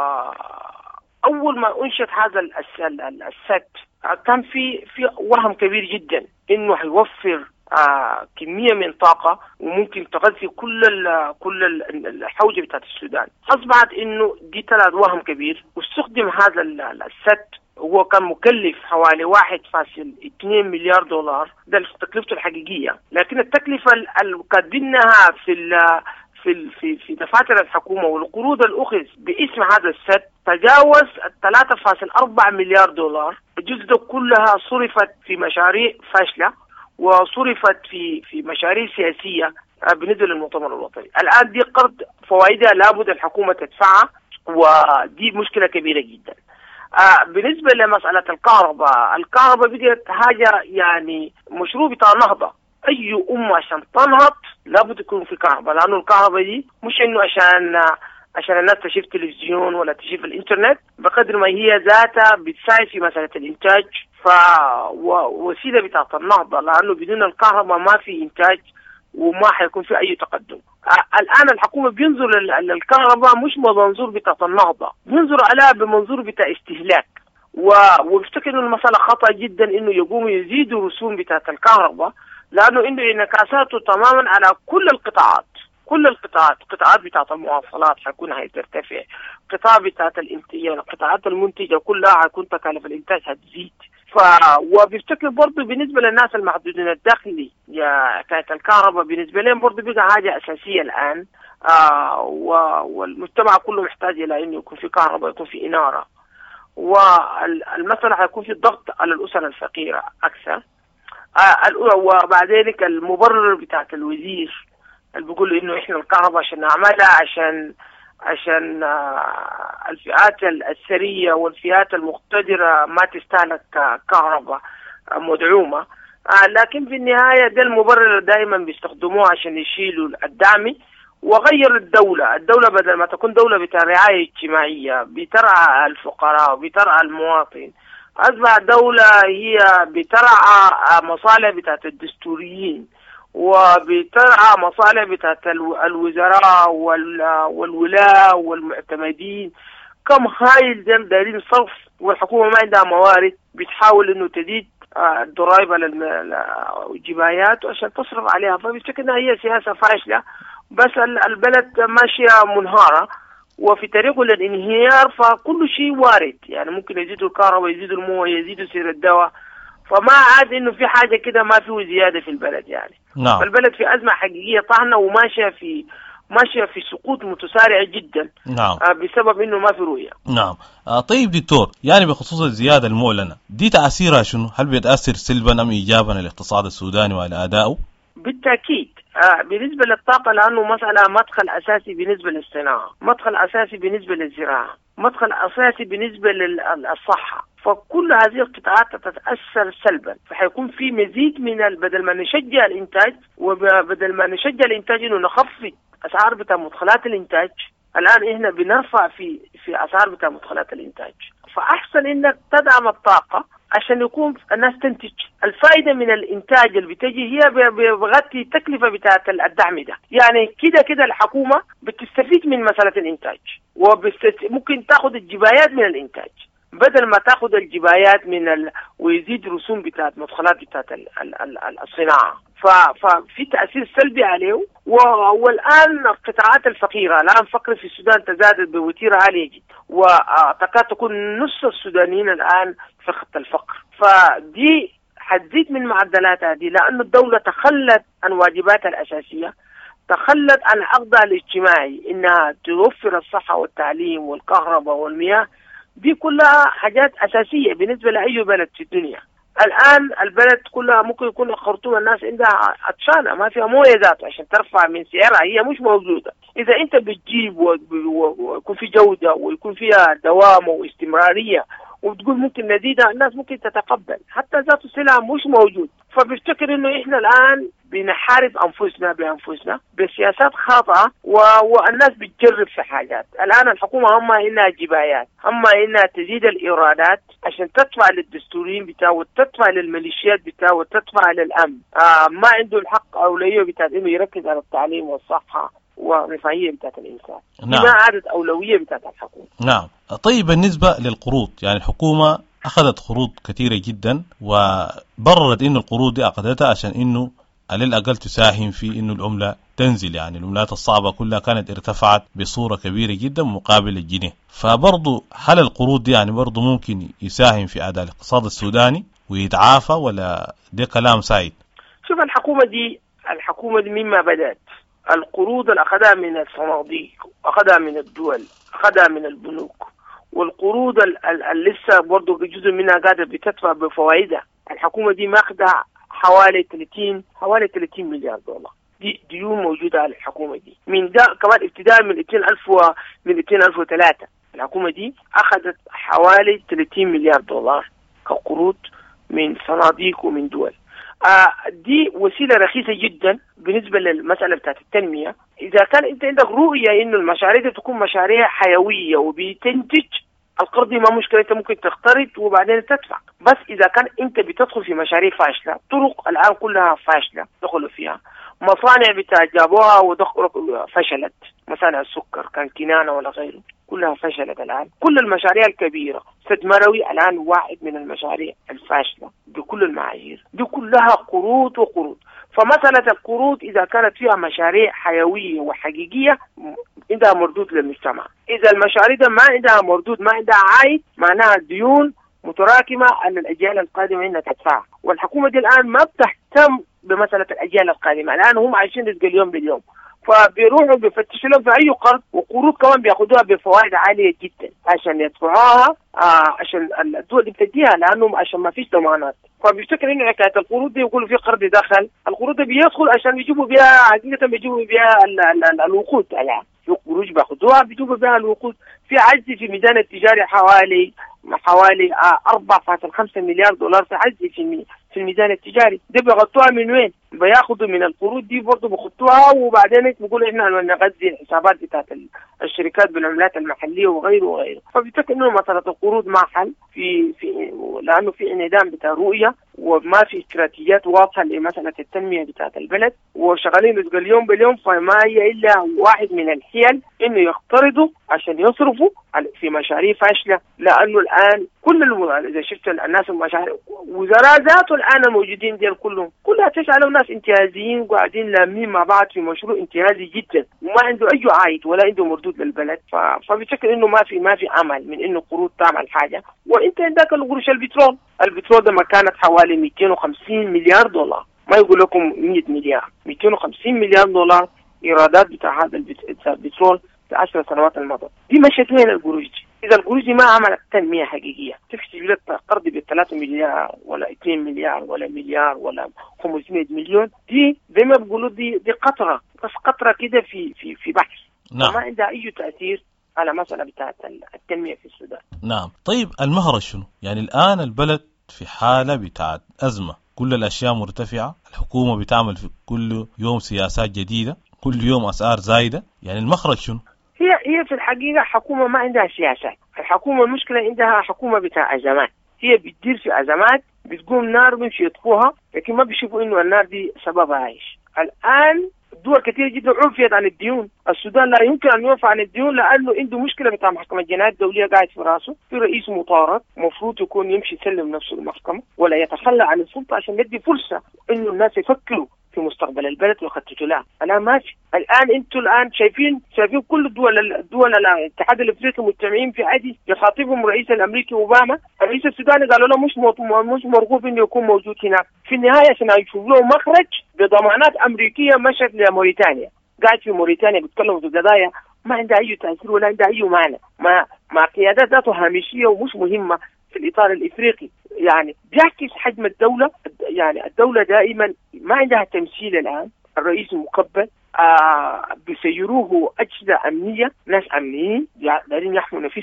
Speaker 6: وأول ما أنشئ هذا السد كان في في وهم كبير جدا إنه هيوفر آه كمية من طاقة وممكن تغذي كل ال كل ال الحوجة بتاعت السودان. أصبحت إنه دي ثلاث وهم كبير، واستخدم هذا السد. هو كان مكلف حوالي واحد فاصل اثنين مليار دولار، ده تكلفته الحقيقية، لكن التكلفة اللي كاتبينها في ال في في في دفاتر الحكومة والقروض الأخذ باسم هذا السد تجاوز ثلاثة فاصل أربعة مليار دولار. الجزء ده كلها صرفت في مشاريع فاشلة وصرفت في في مشاريع سياسية بالنسبة للمؤتمر الوطني. الآن دي قرض فوائدها لابد الحكومة تدفعها، ودي مشكلة كبيرة جدا. آه بالنسبة لمسألة الكهرباء، الكهرباء بقت حاجة يعني مشروع بتاع نهضة. أي أمة عشان تنهض لابد يكون في كهرباء، لأنه الكهرباء دي مش إنه عشان عشان الناس تشوف تلفزيون ولا تشوف الإنترنت، بقدر ما هي ذاتها بتساعد في مسألة الإنتاج، فوسيلة بتاعت النهضة، لأنه بدون الكهرباء ما في إنتاج وما حيكون في أي تقدم. الآن الحكومة بينظر للكهرباء مش بمنظور بتاعت النهضة، بينظر عليها بمنظور بتاع استهلاك، وبيفتكر إنه المسألة خطأ جدا إنه يقوموا يزيدوا رسوم بتاعت الكهرباء، لأنه إنه انعكاساته تماما على كل القطاعات. كل القطاعات، قطاعات بتاعت المواصلات حيكون هيترتفع، قطاع بتاعت الانتاج، القطاعات المنتجة كلها حيكون تكاليف الإنتاج هتزيد. ف وبيفتكر برضه بالنسبة للناس المحدودين الدخل يا كانت الكهرباء بالنسبة لهم برضه بقى حاجة أساسية الآن. آه و... والمجتمع كله محتاج إلى إنه يكون في كهرباء، يكون في إنارة، والمسألة حيكون في ضغط على الأسر الفقيرة أكثر. آه وبعد ذلك المبرر بتاعت الوزير اللي بيقول إنه إحنا الكهرباء عشان نعملها عشان عشان الفئات الثرية والفئات المقتدرة ما تستهلك كهرباء مدعومة، لكن في النهاية ده المبرر دائما بيستخدموه عشان يشيلوا الدعم. وغير الدولة الدولة بدل ما تكون دولة بتاع رعاية اجتماعية بترعى الفقراء وبترعى المواطن، أصبح دولة هي بترعى مصالح بتاعت الدستوريين وبترعى مصالح بتاعت الوزراء والولاة والمعتمدين. كم هاي دايرين صرف والحكومة ما عندها موارد، بتحاول انه تزيد الضرائب على الجبايات عشان تصرف عليها، فبالشكل انها هي سياسة فاشلة. بس البلد ماشية منهارة وفي طريقه للانهيار، فكل شيء وارد، يعني ممكن يزيدوا الكهرباء، يزيدوا المويه، يزيدوا سعر الدواء، فما عاد انه في حاجه كده ما فيه زياده في البلد يعني.
Speaker 3: نعم.
Speaker 6: فالبلد في ازمه حقيقيه طحنه وماشيه في ماشيه في سقوط متسارع جدا.
Speaker 3: نعم.
Speaker 6: آه بسبب انه ما في رؤيه.
Speaker 3: نعم. آه طيب دكتور، يعني بخصوص الزياده المعلنه دي تاثيرها شنو؟ هل بيتاثر سلبا ام ايجابا على الاقتصاد السوداني وعلى ادائه؟
Speaker 6: بالتاكيد. آه بالنسبه للطاقه، لانه مساله مدخل اساسي بالنسبه للصناعه، مدخل اساسي بالنسبه للزراعه، مدخل اساسي بالنسبه للصحه، فكل هذه القطاعات تتاثر سلبا. فحيكون في مزيد من بدل ما نشجع الانتاج، وبدل ما نشجع الانتاج انه نخفض اسعار بتاع مدخلات الانتاج، الان احنا بنرفع في في اسعار بتاع مدخلات الانتاج. فاحسن انك تدعم الطاقه عشان يكون الناس تنتج. الفائده من الانتاج اللي بتجي هي بغطي التكلفه بتاعه الدعم ده، يعني كده كده الحكومه بتستفيد من مساله الانتاج، وممكن تاخذ الجبايات من الانتاج بدل ما تاخذ الجبايات من ال... ويزيد رسوم بتاعه مدخلات بتاعه ال... ال... ال... الصناعه. ف... ففي تاثير سلبي عليه. و... والان القطاعات الفقيره الان فقر في السودان تزادت بوتيره عاليه جدا، وتكاد تكون نصف السودانيين الان في خط الفقر. فدي حتزيد من معدلات هذه، لأن الدولة تخلت عن واجباتها الأساسية، تخلت عن عقدها الاجتماعي إنها توفر الصحة والتعليم والكهرباء والمياه. دي كلها حاجات أساسية بالنسبة لأي بلد في الدنيا. الآن البلد كلها ممكن يكون خرطوم الناس عندها عطشانة ما فيها موية ذاته عشان ترفع من سعرها، هي مش موجودة. إذا أنت بتجيب ويكون في جودة ويكون فيها دوام واستمرارية وبتقول ممكن نزيدها، الناس ممكن تتقبل، حتى ذات السلع مش موجود. فبيفتكر انه احنا الان بنحارب انفسنا بانفسنا بسياسات خاطئه، و... والناس بتجرب في حاجات. الان الحكومه هم انها جبايات، هم انها تزيد الايرادات عشان تدفع للدستوريين بتاعه وتدفع للميليشيات بتاعه وتدفع للامن. آه ما عنده الحق اولويه بتاع انه يركز على التعليم والصحه والرفاهيه بتاعت الانسان.
Speaker 3: نعم.
Speaker 6: ما عادت اولويه بتاعت الحكومه.
Speaker 3: نعم. طيب بالنسبه للقروض، يعني الحكومه اخذت قروض كثيره جدا وبررت انه القروض دي اخذتها عشان انه على الأقل تساهم في إنه العملة تنزل، يعني العملات الصعبة كلها كانت ارتفعت بصورة كبيرة جدا مقابل الجنيه. فبرضو هل القروض دي يعني برضو ممكن يساهم في أداء الاقتصاد السوداني ويتعافى، ولا ده كلام سعيد؟
Speaker 6: شوف الحكومة دي الحكومة دي مما بدأت القروض اللي أخذها من الصناديق، أخذها من الدول، أخذها من البنوك، والقروض اللي لسه برضو جزء منها قاعدة بتدفع بفوائدها. الحكومة دي ماخدها حوالي ثلاثين حوالي ثلاثين مليار دولار. دي ديون موجودة على الحكومة دي من ده كمان ابتداء من اثنين ألف و... من اثنين ألف وثلاثة. الحكومة دي أخذت حوالي ثلاثين مليار دولار كقروض من صناديق ومن دول. آه دي وسيلة رخيصة جدا بالنسبة للمسألة بتاعت التنمية. إذا كان أنت عندك رؤية إنه المشاريع دي تكون مشاريع حيوية وبتنتج، القرض ما مشكلة، انت ممكن تقترض وبعدين تدفع. بس اذا كان انت بتدخل في مشاريع فاشلة، طرق الان كلها فاشلة دخلوا فيها، مصانع بتاع جابوها ودخلوا فشلت، مصانع السكر كان كنانة ولا غيره كلها فشلت الان. كل المشاريع الكبيرة، سد مروي الان واحد من المشاريع الفاشلة بكل المعايير، دي كلها قروض وقروض. فمسألة القروض إذا كانت فيها مشاريع حيوية وحقيقية عندها مردود للمجتمع. إذا المشاريع ده ما عندها مردود، ما عندها عائد، معناها ديون متراكمة على الأجيال القادمة إنها تدفع. والحكومة دي الآن ما بتهتم بمسألة الأجيال القادمة، الآن هم عايشين رزق اليوم باليوم، فبيروحوا بيفتشوا لهم في أي قرض، وقروض كمان بياخدوها بفوائد عالية جدا عشان يدفعوها، آه عشان الدول اللي بتديها، لأنهم عشان ما فيش ضمانات. فبيفتكر إنه حكاية القروض دي يقولوا في قرض دخل، القروض دي بيدخل عشان يجيبوا بها حقيقة بيجيبوا بها الوقود، الآن في قروض بياخدوها بيجيبوا بها الوقود. في عجز في ميزان التجاري حوالي حوالي أربعة فاصلة خمسة مليار دولار في عجز في في الميزان التجاري. دي بيغطوها من وين؟ بياخدوا من القروض دي برضه بيخطوها، وبعدين بيقولوا احنا نغذي الحسابات بتاعت الشركات بالعملات المحليه وغيره وغيره. فبيتك انه مساله القروض ما حل في في لانه في انعدام بتاع رؤيه وما في استراتيجيات واضحه لمساله التنميه بتاعت البلد، وشغالين رزق اليوم باليوم. فما هي الا واحد من الحيل انه يقترضوا عشان يصرفوا في مشاريع فاشله. لانه الان كل الم... اذا شفت الناس المشاريع وزراء ذاته الان الموجودين ديال كلهم كلها تشعلوا ناس انتهازيين قاعدين لامين مع بعض في مشروع انتهازي جدا وما عنده اي عائد ولا عنده مردود للبلد. ف... فبشكل انه ما في ما في امل من انه قروض تعمل حاجه. وانت عندك القروش البترول البترول ده ما كانت حوالي مئتين وخمسين مليار دولار، ما يقول لكم مئة مليار، مئتين وخمسين مليار دولار ايرادات بتاع هذا البترول في عشر سنوات الماضيه. دي مشت وين القروش دي؟ إذا القروش دي ما عملت تنمية حقيقية، تفشي بلد قرض بثلاثة مليار ولا اثنين مليار ولا مليار ولا خمسمائة مليون، دي زي ما بيقولوا دي دي قطرة، بس قطرة كده في في في بحر.
Speaker 3: نعم.
Speaker 6: ما عندها أي تأثير على مسألة بتاعت التنمية في السودان.
Speaker 3: نعم. طيب المهرج شنو؟ يعني الآن البلد في حالة بتاعت أزمة، كل الأشياء مرتفعة، الحكومة بتعمل في كل يوم سياسات جديدة، كل يوم أسعار زايدة، يعني المخرج شنو؟
Speaker 6: هي هي في الحقيقة حكومة ما عندها سياسات. الحكومة المشكلة عندها حكومة بتاع أزمات، هي بتدير في أزمات، بتقوم نار بيمشي يطفوها، لكن ما بيشوفوا إنه النار دي سببها عايش. الآن دول كثير جدا عرفت عن الديون. السودان لا يمكن أن يوفى عن الديون لأنه عنده مشكلة بتاع محكمة الجنايات الدولية قاعد في راسه، في رئيس مطارد مفروض يكون يمشي يسلم نفسه للمحكمة ولا يتخلى عن السلطة عشان يدي فرصة إنه الناس يفكروا في مستقبل البلد ويخططوا لها. الآن ما في. الآن أنتوا الآن شايفين شايفين كل الدول الدول الاتحاد الأفريقي مجتمعين في عدي يخاطبهم الرئيس الأمريكي أوباما. الرئيس السوداني قالوا له مش مش مرغوب إنه يكون موجود هناك. في النهاية عشان يشوف له مخرج بضمانات أمريكية مشت لموريتانيا، قاعد في موريتانيا بيتكلموا في قضايا ما عندها أي تأثير ولا عندها أي معنى، ما ما قيادات ذاته هامشية ومش مهمة في الإطار الإفريقي. يعني بيعكس حجم الدولة. يعني الدولة دائما ما عندها تمثيل. الآن الرئيس مكبل، آه بيسيروه أجهزة أمنية، ناس أمنيين دارين يحموا نفسهم،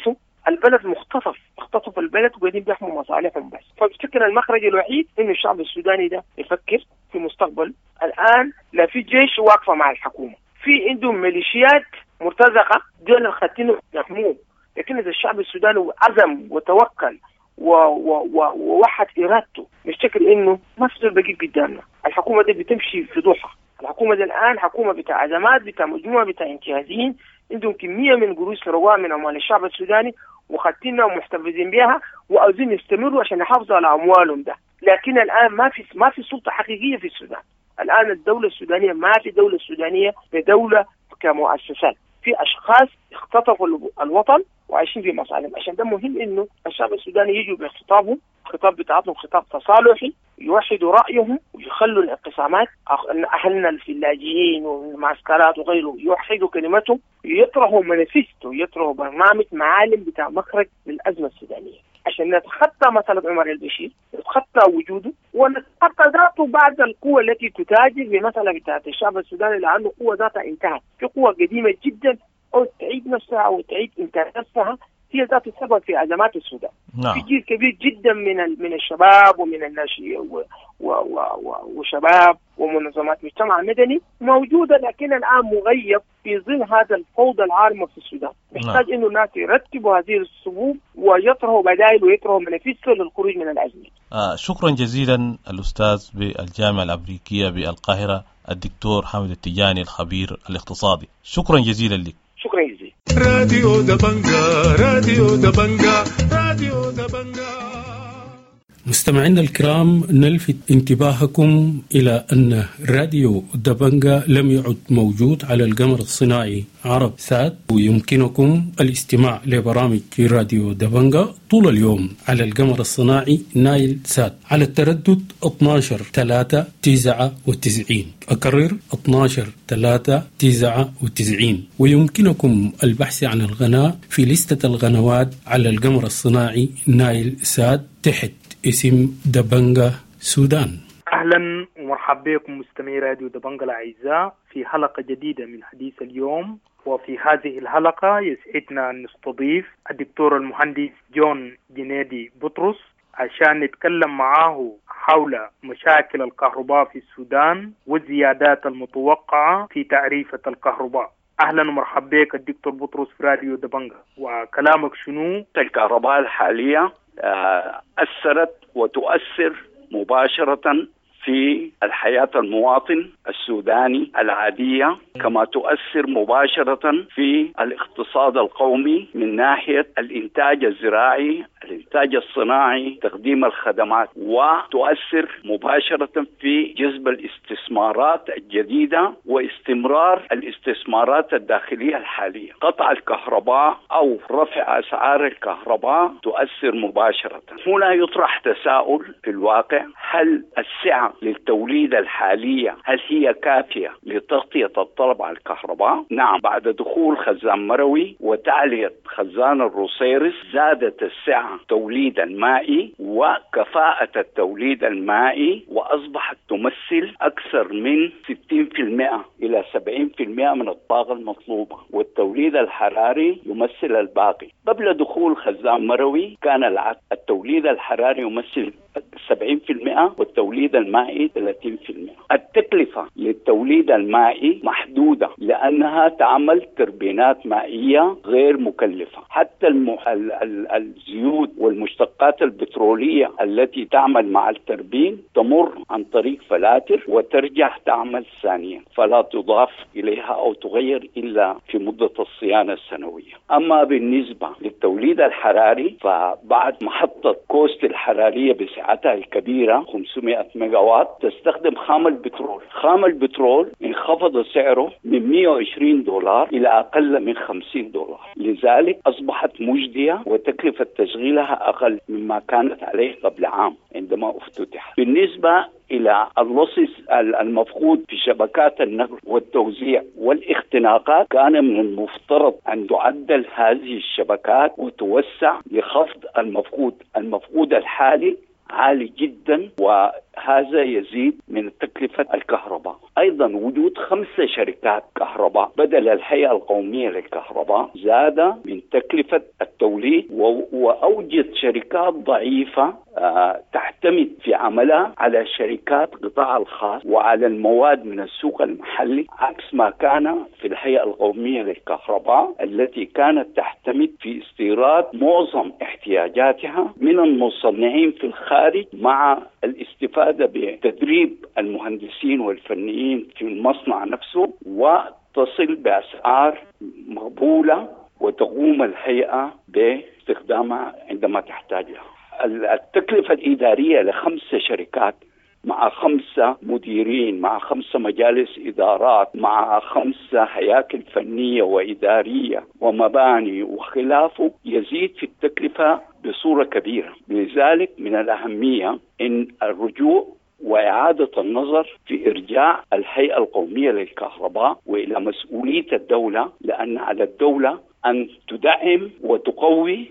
Speaker 6: البلد مختطف مختطف البلد وقاعدين بيحموا مصالحهم بس. فبفتكر المخرج الوحيد إنه الشعب السوداني ده يفكر في مستقبل. الآن لا في جيش واقفة مع الحكومة، في عندهم ميليشيات مرتزقة دول الخاتين يحموه، لكن إذا الشعب السوداني عزم وتوكل ووحد إرادته نفتكر إنه ما في زول بقيت قدامنا. الحكومة دي بتمشي في ضوحها. الحكومة دي الآن حكومة بتاع عزمات، بتاع مجموعة بتاع انتهازيين، عندهم كمية من قروش سرقوها من أموال الشعب السوداني وخاتينها ومحتفظين بها وعاوزين يستمروا عشان يحافظوا على أموالهم ده. لكن الآن ما في ما في سلطة حقيقية في السودان. الآن الدولة السودانية ما في دولة سودانية بدولة كمؤسسات، في أشخاص اختطفوا الوطن وعايشين في مصالح. عشان ده مهم إنه الشعب السوداني يجوا بخطابهم، خطاب بتاعتهم خطاب تصالحي، يوحدوا رأيهم ويخلوا الانقسامات، أهلنا الفلاجيين والمعسكرات وغيره يوحدوا كلمتهم، يطرحوا مانيفيستو، يطرحوا برنامج معالم بتاع مخرج للأزمة السودانية عشان نتخطى مسألة عمر البشير، نتخطى وجوده ونتخطى ذاته بعد القوة التي تتاجر بمسألة بتاعت الشعب السوداني لأنه قوة ذاتها انتهت. في قوة قديمة جدا أو تعيد نفسها أو تعيد إنتاج نفسها هي ذات السبب في أزمات السودان.
Speaker 3: نعم.
Speaker 6: في جيل كبير جدا من من الشباب ومن الناشئين وشباب ومنظمات مجتمع مدني موجودة، لكن الآن مغيب في ظل هذا الفوضى العارمة في السودان. محتاج إنه الناس يرتبوا هذه الصفوف ويطرحوا بدائل ويطرحوا منافسة للخروج من الأزمة.
Speaker 3: آه شكرا جزيلا الأستاذ بالجامعة الأمريكية بالقاهرة الدكتور حامد التجاني الخبير الاقتصادي. شكرا جزيلا لك.
Speaker 6: شكرا جزيلا.
Speaker 1: راديو دبنجا راديو دبنجا راديو دبنجا.
Speaker 2: مستمعينا الكرام، نلفت انتباهكم إلى أن راديو دبنجا لم يعد موجود على القمر الصناعي عرب سات، ويمكنكم الاستماع لبرامج راديو دبنجا طول اليوم على القمر الصناعي نايل سات على التردد اثناشر ثلاثة تسعة وتسعين. أكرر اثناشر ثلاثة تسعة وتسعين. ويمكنكم البحث عن القناة في لستة القنوات على القمر الصناعي نايل سات تحت اسم دبنجا سودان.
Speaker 7: أهلا ومرحبا بكم مستمعي راديو دبنجا الأعزاء في حلقة جديدة من حديث اليوم. وفي هذه الحلقة يسعدنا أن نستضيف الدكتور المهندس جون جنيدي بطرس عشان نتكلم معاه حول مشاكل الكهرباء في السودان والزيادات المتوقعة في تعريفة الكهرباء. أهلا ومرحبا بك الدكتور بطرس في راديو دبنجا، وكلامك شنو؟
Speaker 8: الكهرباء الحالية أثرت وتؤثر مباشرة في الحياة المواطن السوداني العادية، كما تؤثر مباشرة في الاقتصاد القومي من ناحية الإنتاج الزراعي، الإنتاج الصناعي، تقديم الخدمات، وتؤثر مباشرة في جذب الاستثمارات الجديدة واستمرار الاستثمارات الداخلية الحالية. قطع الكهرباء أو رفع أسعار الكهرباء تؤثر مباشرة. هنا يطرح تساؤل في الواقع: هل السعة للتوليد الحالية هل هي كافية لتغطية الطلب على الكهرباء؟ نعم، بعد دخول خزان مروي وتعلية خزان الروسيرس زادت السعة توليدا مائي وكفاءة التوليد المائي، وأصبحت تمثل أكثر من ستين بالمئة إلى سبعين بالمئة من الطاقة المطلوبة، والتوليد الحراري يمثل الباقي. قبل دخول خزان مروي كان التوليد الحراري يمثل سبعين بالمئة والتوليد المائي ثلاثين بالمئة. التكلفة للتوليد المائي محدودة لأنها تعمل تربينات مائية غير مكلفة. حتى المح... ال... ال... الزيوت والمشتقات البترولية التي تعمل مع التربين تمر عن طريق فلاتر وترجع تعمل ثانيا، فلا تضاف إليها أو تغير إلا في مدة الصيانة السنوية. أما بالنسبة للتوليد الحراري فبعد محطة كوست الحرارية بسعتها الكبيرة خمسمائة ميجا وات تستخدم خام البترول. خام البترول انخفض سعره من مئة وعشرين دولار إلى أقل من خمسين دولار، لذلك أصبحت مجدية وتكلفة تشغيلها أقل مما كانت عليه قبل عام عندما افتتح. بالنسبة إلى اللصص المفقود في شبكات النقل والتوزيع والاختناقات، كان من المفترض أن تعدل هذه الشبكات وتوسع لخفض المفقود. المفقود الحالي عالي جدا وهذا يزيد من تكلفة الكهرباء. أيضا وجود خمسة شركات كهرباء بدل الهيئة القومية للكهرباء زاد من تكلفة التوليد وأوجد شركات ضعيفة آه تعتمد في عملها على شركات قطاع الخاص وعلى المواد من السوق المحلي، عكس ما كان في الهيئة القومية للكهرباء التي كانت تعتمد في استيراد معظم احتياجاتها من المصنعين في الخارج، مع الاستفادة بتدريب المهندسين والفنيين في المصنع نفسه، وتصل بأسعار مقبولة وتقوم الهيئة باستخدامها عندما تحتاجها. التكلفة الإدارية لخمسة شركات مع خمسة مديرين مع خمسة مجالس إدارات مع خمسة هياكل فنية وإدارية ومباني وخلافه يزيد في التكلفة بصورة كبيرة. لذلك من الأهمية إن الرجوع وإعادة النظر في إرجاع الهيئة القومية للكهرباء وإلى مسؤولية الدولة، لأن على الدولة أن تدعم وتقوي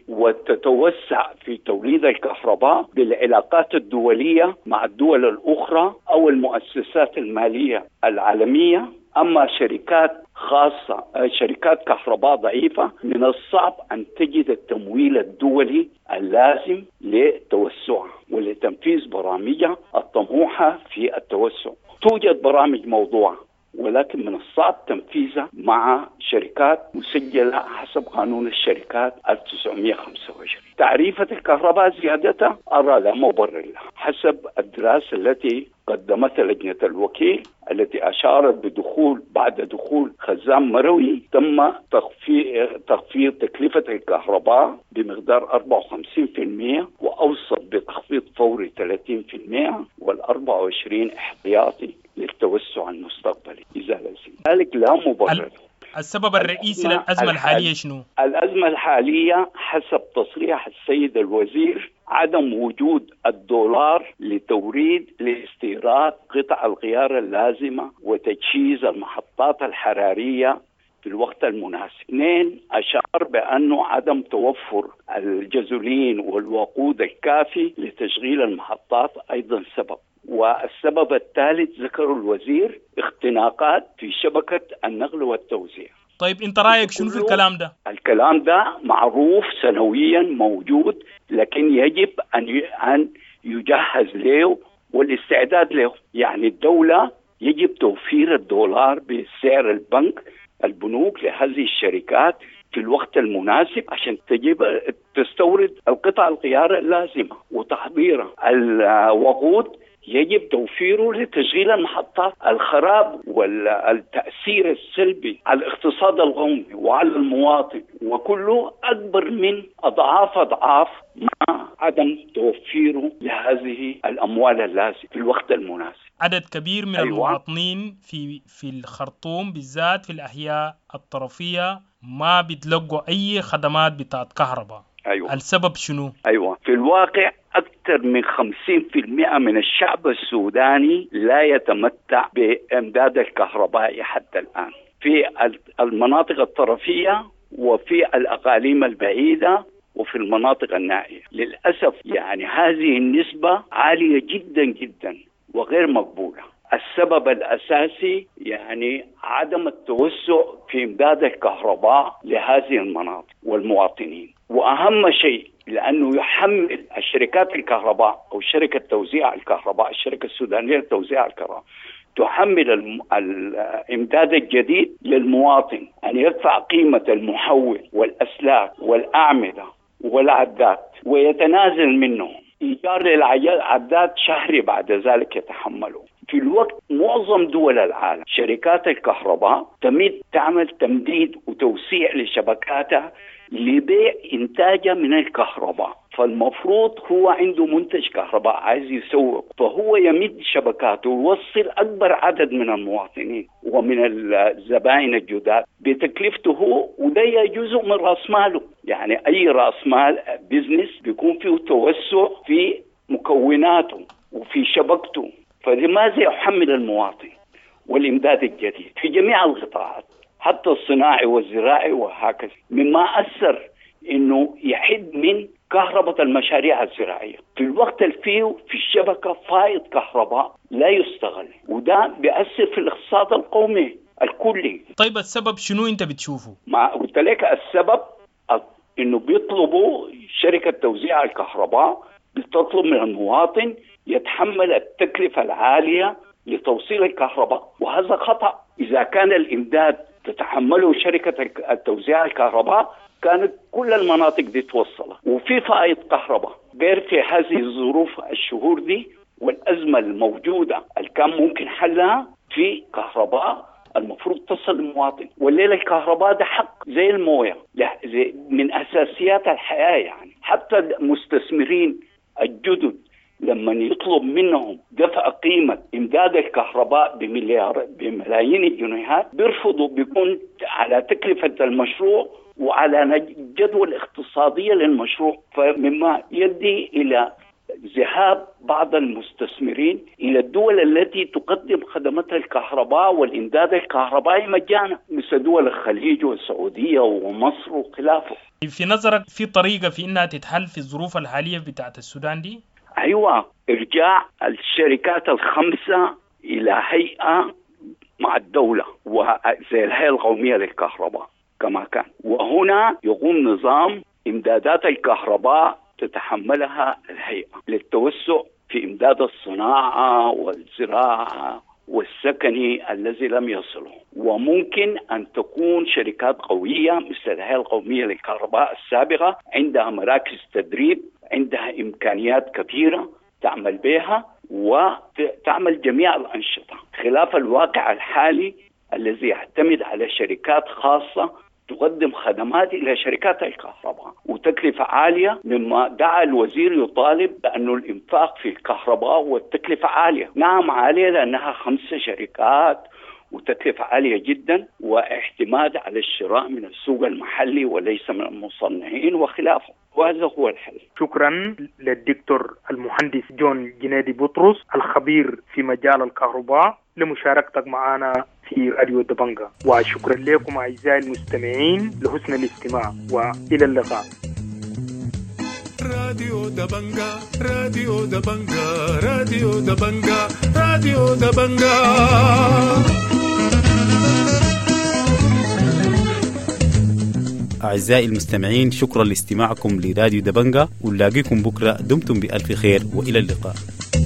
Speaker 8: وتتوسع في توليد الكهرباء بالعلاقات الدولية مع الدول الأخرى أو المؤسسات المالية العالمية. أما شركات خاصة شركات كهرباء ضعيفة من الصعب أن تجد التمويل الدولي اللازم لتوسعها ولتنفيذ برامجها الطموحة في التوسع. توجد برامج موضوعة ولكن من الصعب تنفيذها مع شركات مسجلة حسب قانون الشركات ألف وتسعمائة وخمسة وعشرين. تعريفة الكهرباء زيادتها أرى لا مبرر لها حسب الدراسة التي قدمتها لجنة الوكيل التي أشارت بدخول بعد دخول خزان مروي تم تخفيض تخفيض تكلفة الكهرباء بمقدار أربعة وخمسين بالمئة وأوسط بتخفيض فوري ثلاثين بالمئة والأربعة وعشرين احتياطي للتوسع المستقبلي. إذا ذلك لا مبرر.
Speaker 9: السبب الرئيسي للأزمة الحالية شنو؟
Speaker 8: الأزمة الحالية حسب تصريح السيد الوزير عدم وجود الدولار لتوريد لاستيراد قطع الغيار اللازمة وتجهيز المحطات الحرارية في الوقت المناسب. اثنين، أشار بأنه عدم توفر الجازولين والوقود الكافي لتشغيل المحطات أيضا سبب. والسبب الثالث ذكر الوزير اختناقات في شبكة النقل والتوزيع.
Speaker 9: طيب انت رايك شنو في الكلام ده؟
Speaker 8: الكلام ده معروف سنويا موجود، لكن يجب ان ان يجهز له والاستعداد له. يعني الدولة يجب توفير الدولار بسعر البنك البنوك لهذه الشركات في الوقت المناسب عشان تجيب تستورد القطع الغيار اللازمة وتحضيرها. الوقود يجب توفيره لتشغيل المحطات. الخراب والتأثير السلبي على الاقتصاد القومي وعلى المواطن وكله أكبر من أضعاف أضعاف مع عدم توفيره لهذه الأموال اللازمة في الوقت المناسب.
Speaker 9: عدد كبير من
Speaker 8: أيوة.
Speaker 9: المواطنين في في الخرطوم بالذات في الأحياء الطرفية ما بيتلقوا أي خدمات بتاعت كهرباء.
Speaker 8: أيوة.
Speaker 9: السبب شنو؟
Speaker 8: أيوة في الواقع أكثر من خمسين بالمئة من الشعب السوداني لا يتمتع بإمداد الكهربائي حتى الآن في المناطق الطرفية وفي الأقاليم البعيدة وفي المناطق النائية. للأسف يعني هذه النسبة عالية جدا جدا وغير مقبولة. السبب الأساسي يعني عدم التوسع في إمداد الكهرباء لهذه المناطق والمواطنين، وأهم شيء لأنه يحمل الشركات الكهرباء أو شركة توزيع الكهرباء الشركة السودانية لتوزيع الكهرباء تحمل الإمداد الجديد للمواطن أن يدفع قيمة المحول والأسلاك والأعمدة والعدات ويتنازل منه. إيجار للعداد شهري بعد ذلك يتحمله. في الوقت معظم دول العالم شركات الكهرباء تمد تعمل تمديد وتوسيع لشبكاتها لبيع إنتاجها من الكهرباء، فالمفروض هو عنده منتج كهرباء عايز يسوق، فهو يمد شبكاته ويوصل أكبر عدد من المواطنين ومن الزبائن الجداد بتكلفته، وده جزء من رأس ماله. يعني أي رأس مال بيزنس بيكون فيه توسع في مكوناته وفي شبكته، فلماذا يحمل المواطن والإمداد الجديد في جميع القطاعات حتى الصناعي والزراعي وهكذا، مما أثر إنه يحد من كهرباء المشاريع الزراعية في الوقت اللي فيه في الشبكة فائض كهرباء لا يستغل، وده بيأثر في الاقتصاد القومي الكلي.
Speaker 9: طيب السبب شنو انت بتشوفه؟
Speaker 8: ما قلت لك السبب انه بيطلبوا شركة توزيع الكهرباء بتطلب من المواطن يتحمل التكلفة العالية لتوصيل الكهرباء، وهذا خطأ. إذا كان الإمداد تتحمله شركة توزيع الكهرباء كانت كل المناطق دي توصلها، وفي فائض كهرباء غير في هذه الظروف الشهور دي والأزمة الموجودة اللي كان ممكن حلها في كهرباء المفروض تصل للمواطن. والليلة الكهرباء ده حق زي الموية، زي من أساسيات الحياة. يعني حتى المستثمرين الجدد لما يطلب منهم دفع قيمة إمداد الكهرباء بمليار بملايين الجنيهات بيرفضوا، بيكون على تكلفة المشروع وعلى جدول اقتصادية للمشروع، فمما يؤدي إلى ذهاب بعض المستثمرين إلى الدول التي تقدم خدمات الكهرباء والإمداد الكهربائي مجانا، مثل دول الخليج والسعودية ومصر وخلافه.
Speaker 9: في نظرك في طريقة في إنها تتحل في الظروف الحالية بتاعت السودان دي؟
Speaker 8: أيوة، إرجاع الشركات الخمسة إلى هيئة مع الدولة وزي الهيئة القومية للكهرباء كما كان، وهنا يقوم نظام إمدادات الكهرباء تتحملها الهيئة للتوسع في إمداد الصناعة والزراعة والسكني الذي لم يصله. وممكن أن تكون شركات قوية مثل الهيئة القومية للكهرباء السابقة عندها مراكز تدريب، عندها إمكانيات كبيرة تعمل بها وتعمل جميع الأنشطة، خلاف الواقع الحالي الذي يعتمد على شركات خاصة تقدم خدمات إلى شركات الكهرباء وتكلفة عالية، مما دعا الوزير يطالب بأنه الإنفاق في الكهرباء والتكلفة عالية. نعم عالية لأنها خمس شركات وتكلفة عالية جدا، واعتماد على الشراء من السوق المحلي وليس من المصنعين وخلافه، وهذا هو الحل.
Speaker 7: شكرا للدكتور المهندس جون جنيدي بطرس الخبير في مجال الكهرباء لمشاركتك معنا في راديو دبنجة، وشكرا لكم أعزائي المستمعين لحسن الاستماع، وإلى اللقاء.
Speaker 1: راديو دبنجة راديو دبنجة راديو دبنجة راديو دبنجة.
Speaker 10: أعزائي المستمعين، شكرا لاستماعكم لراديو دبنجة، ونلاقيكم بكرة. دمتم بألف خير وإلى اللقاء.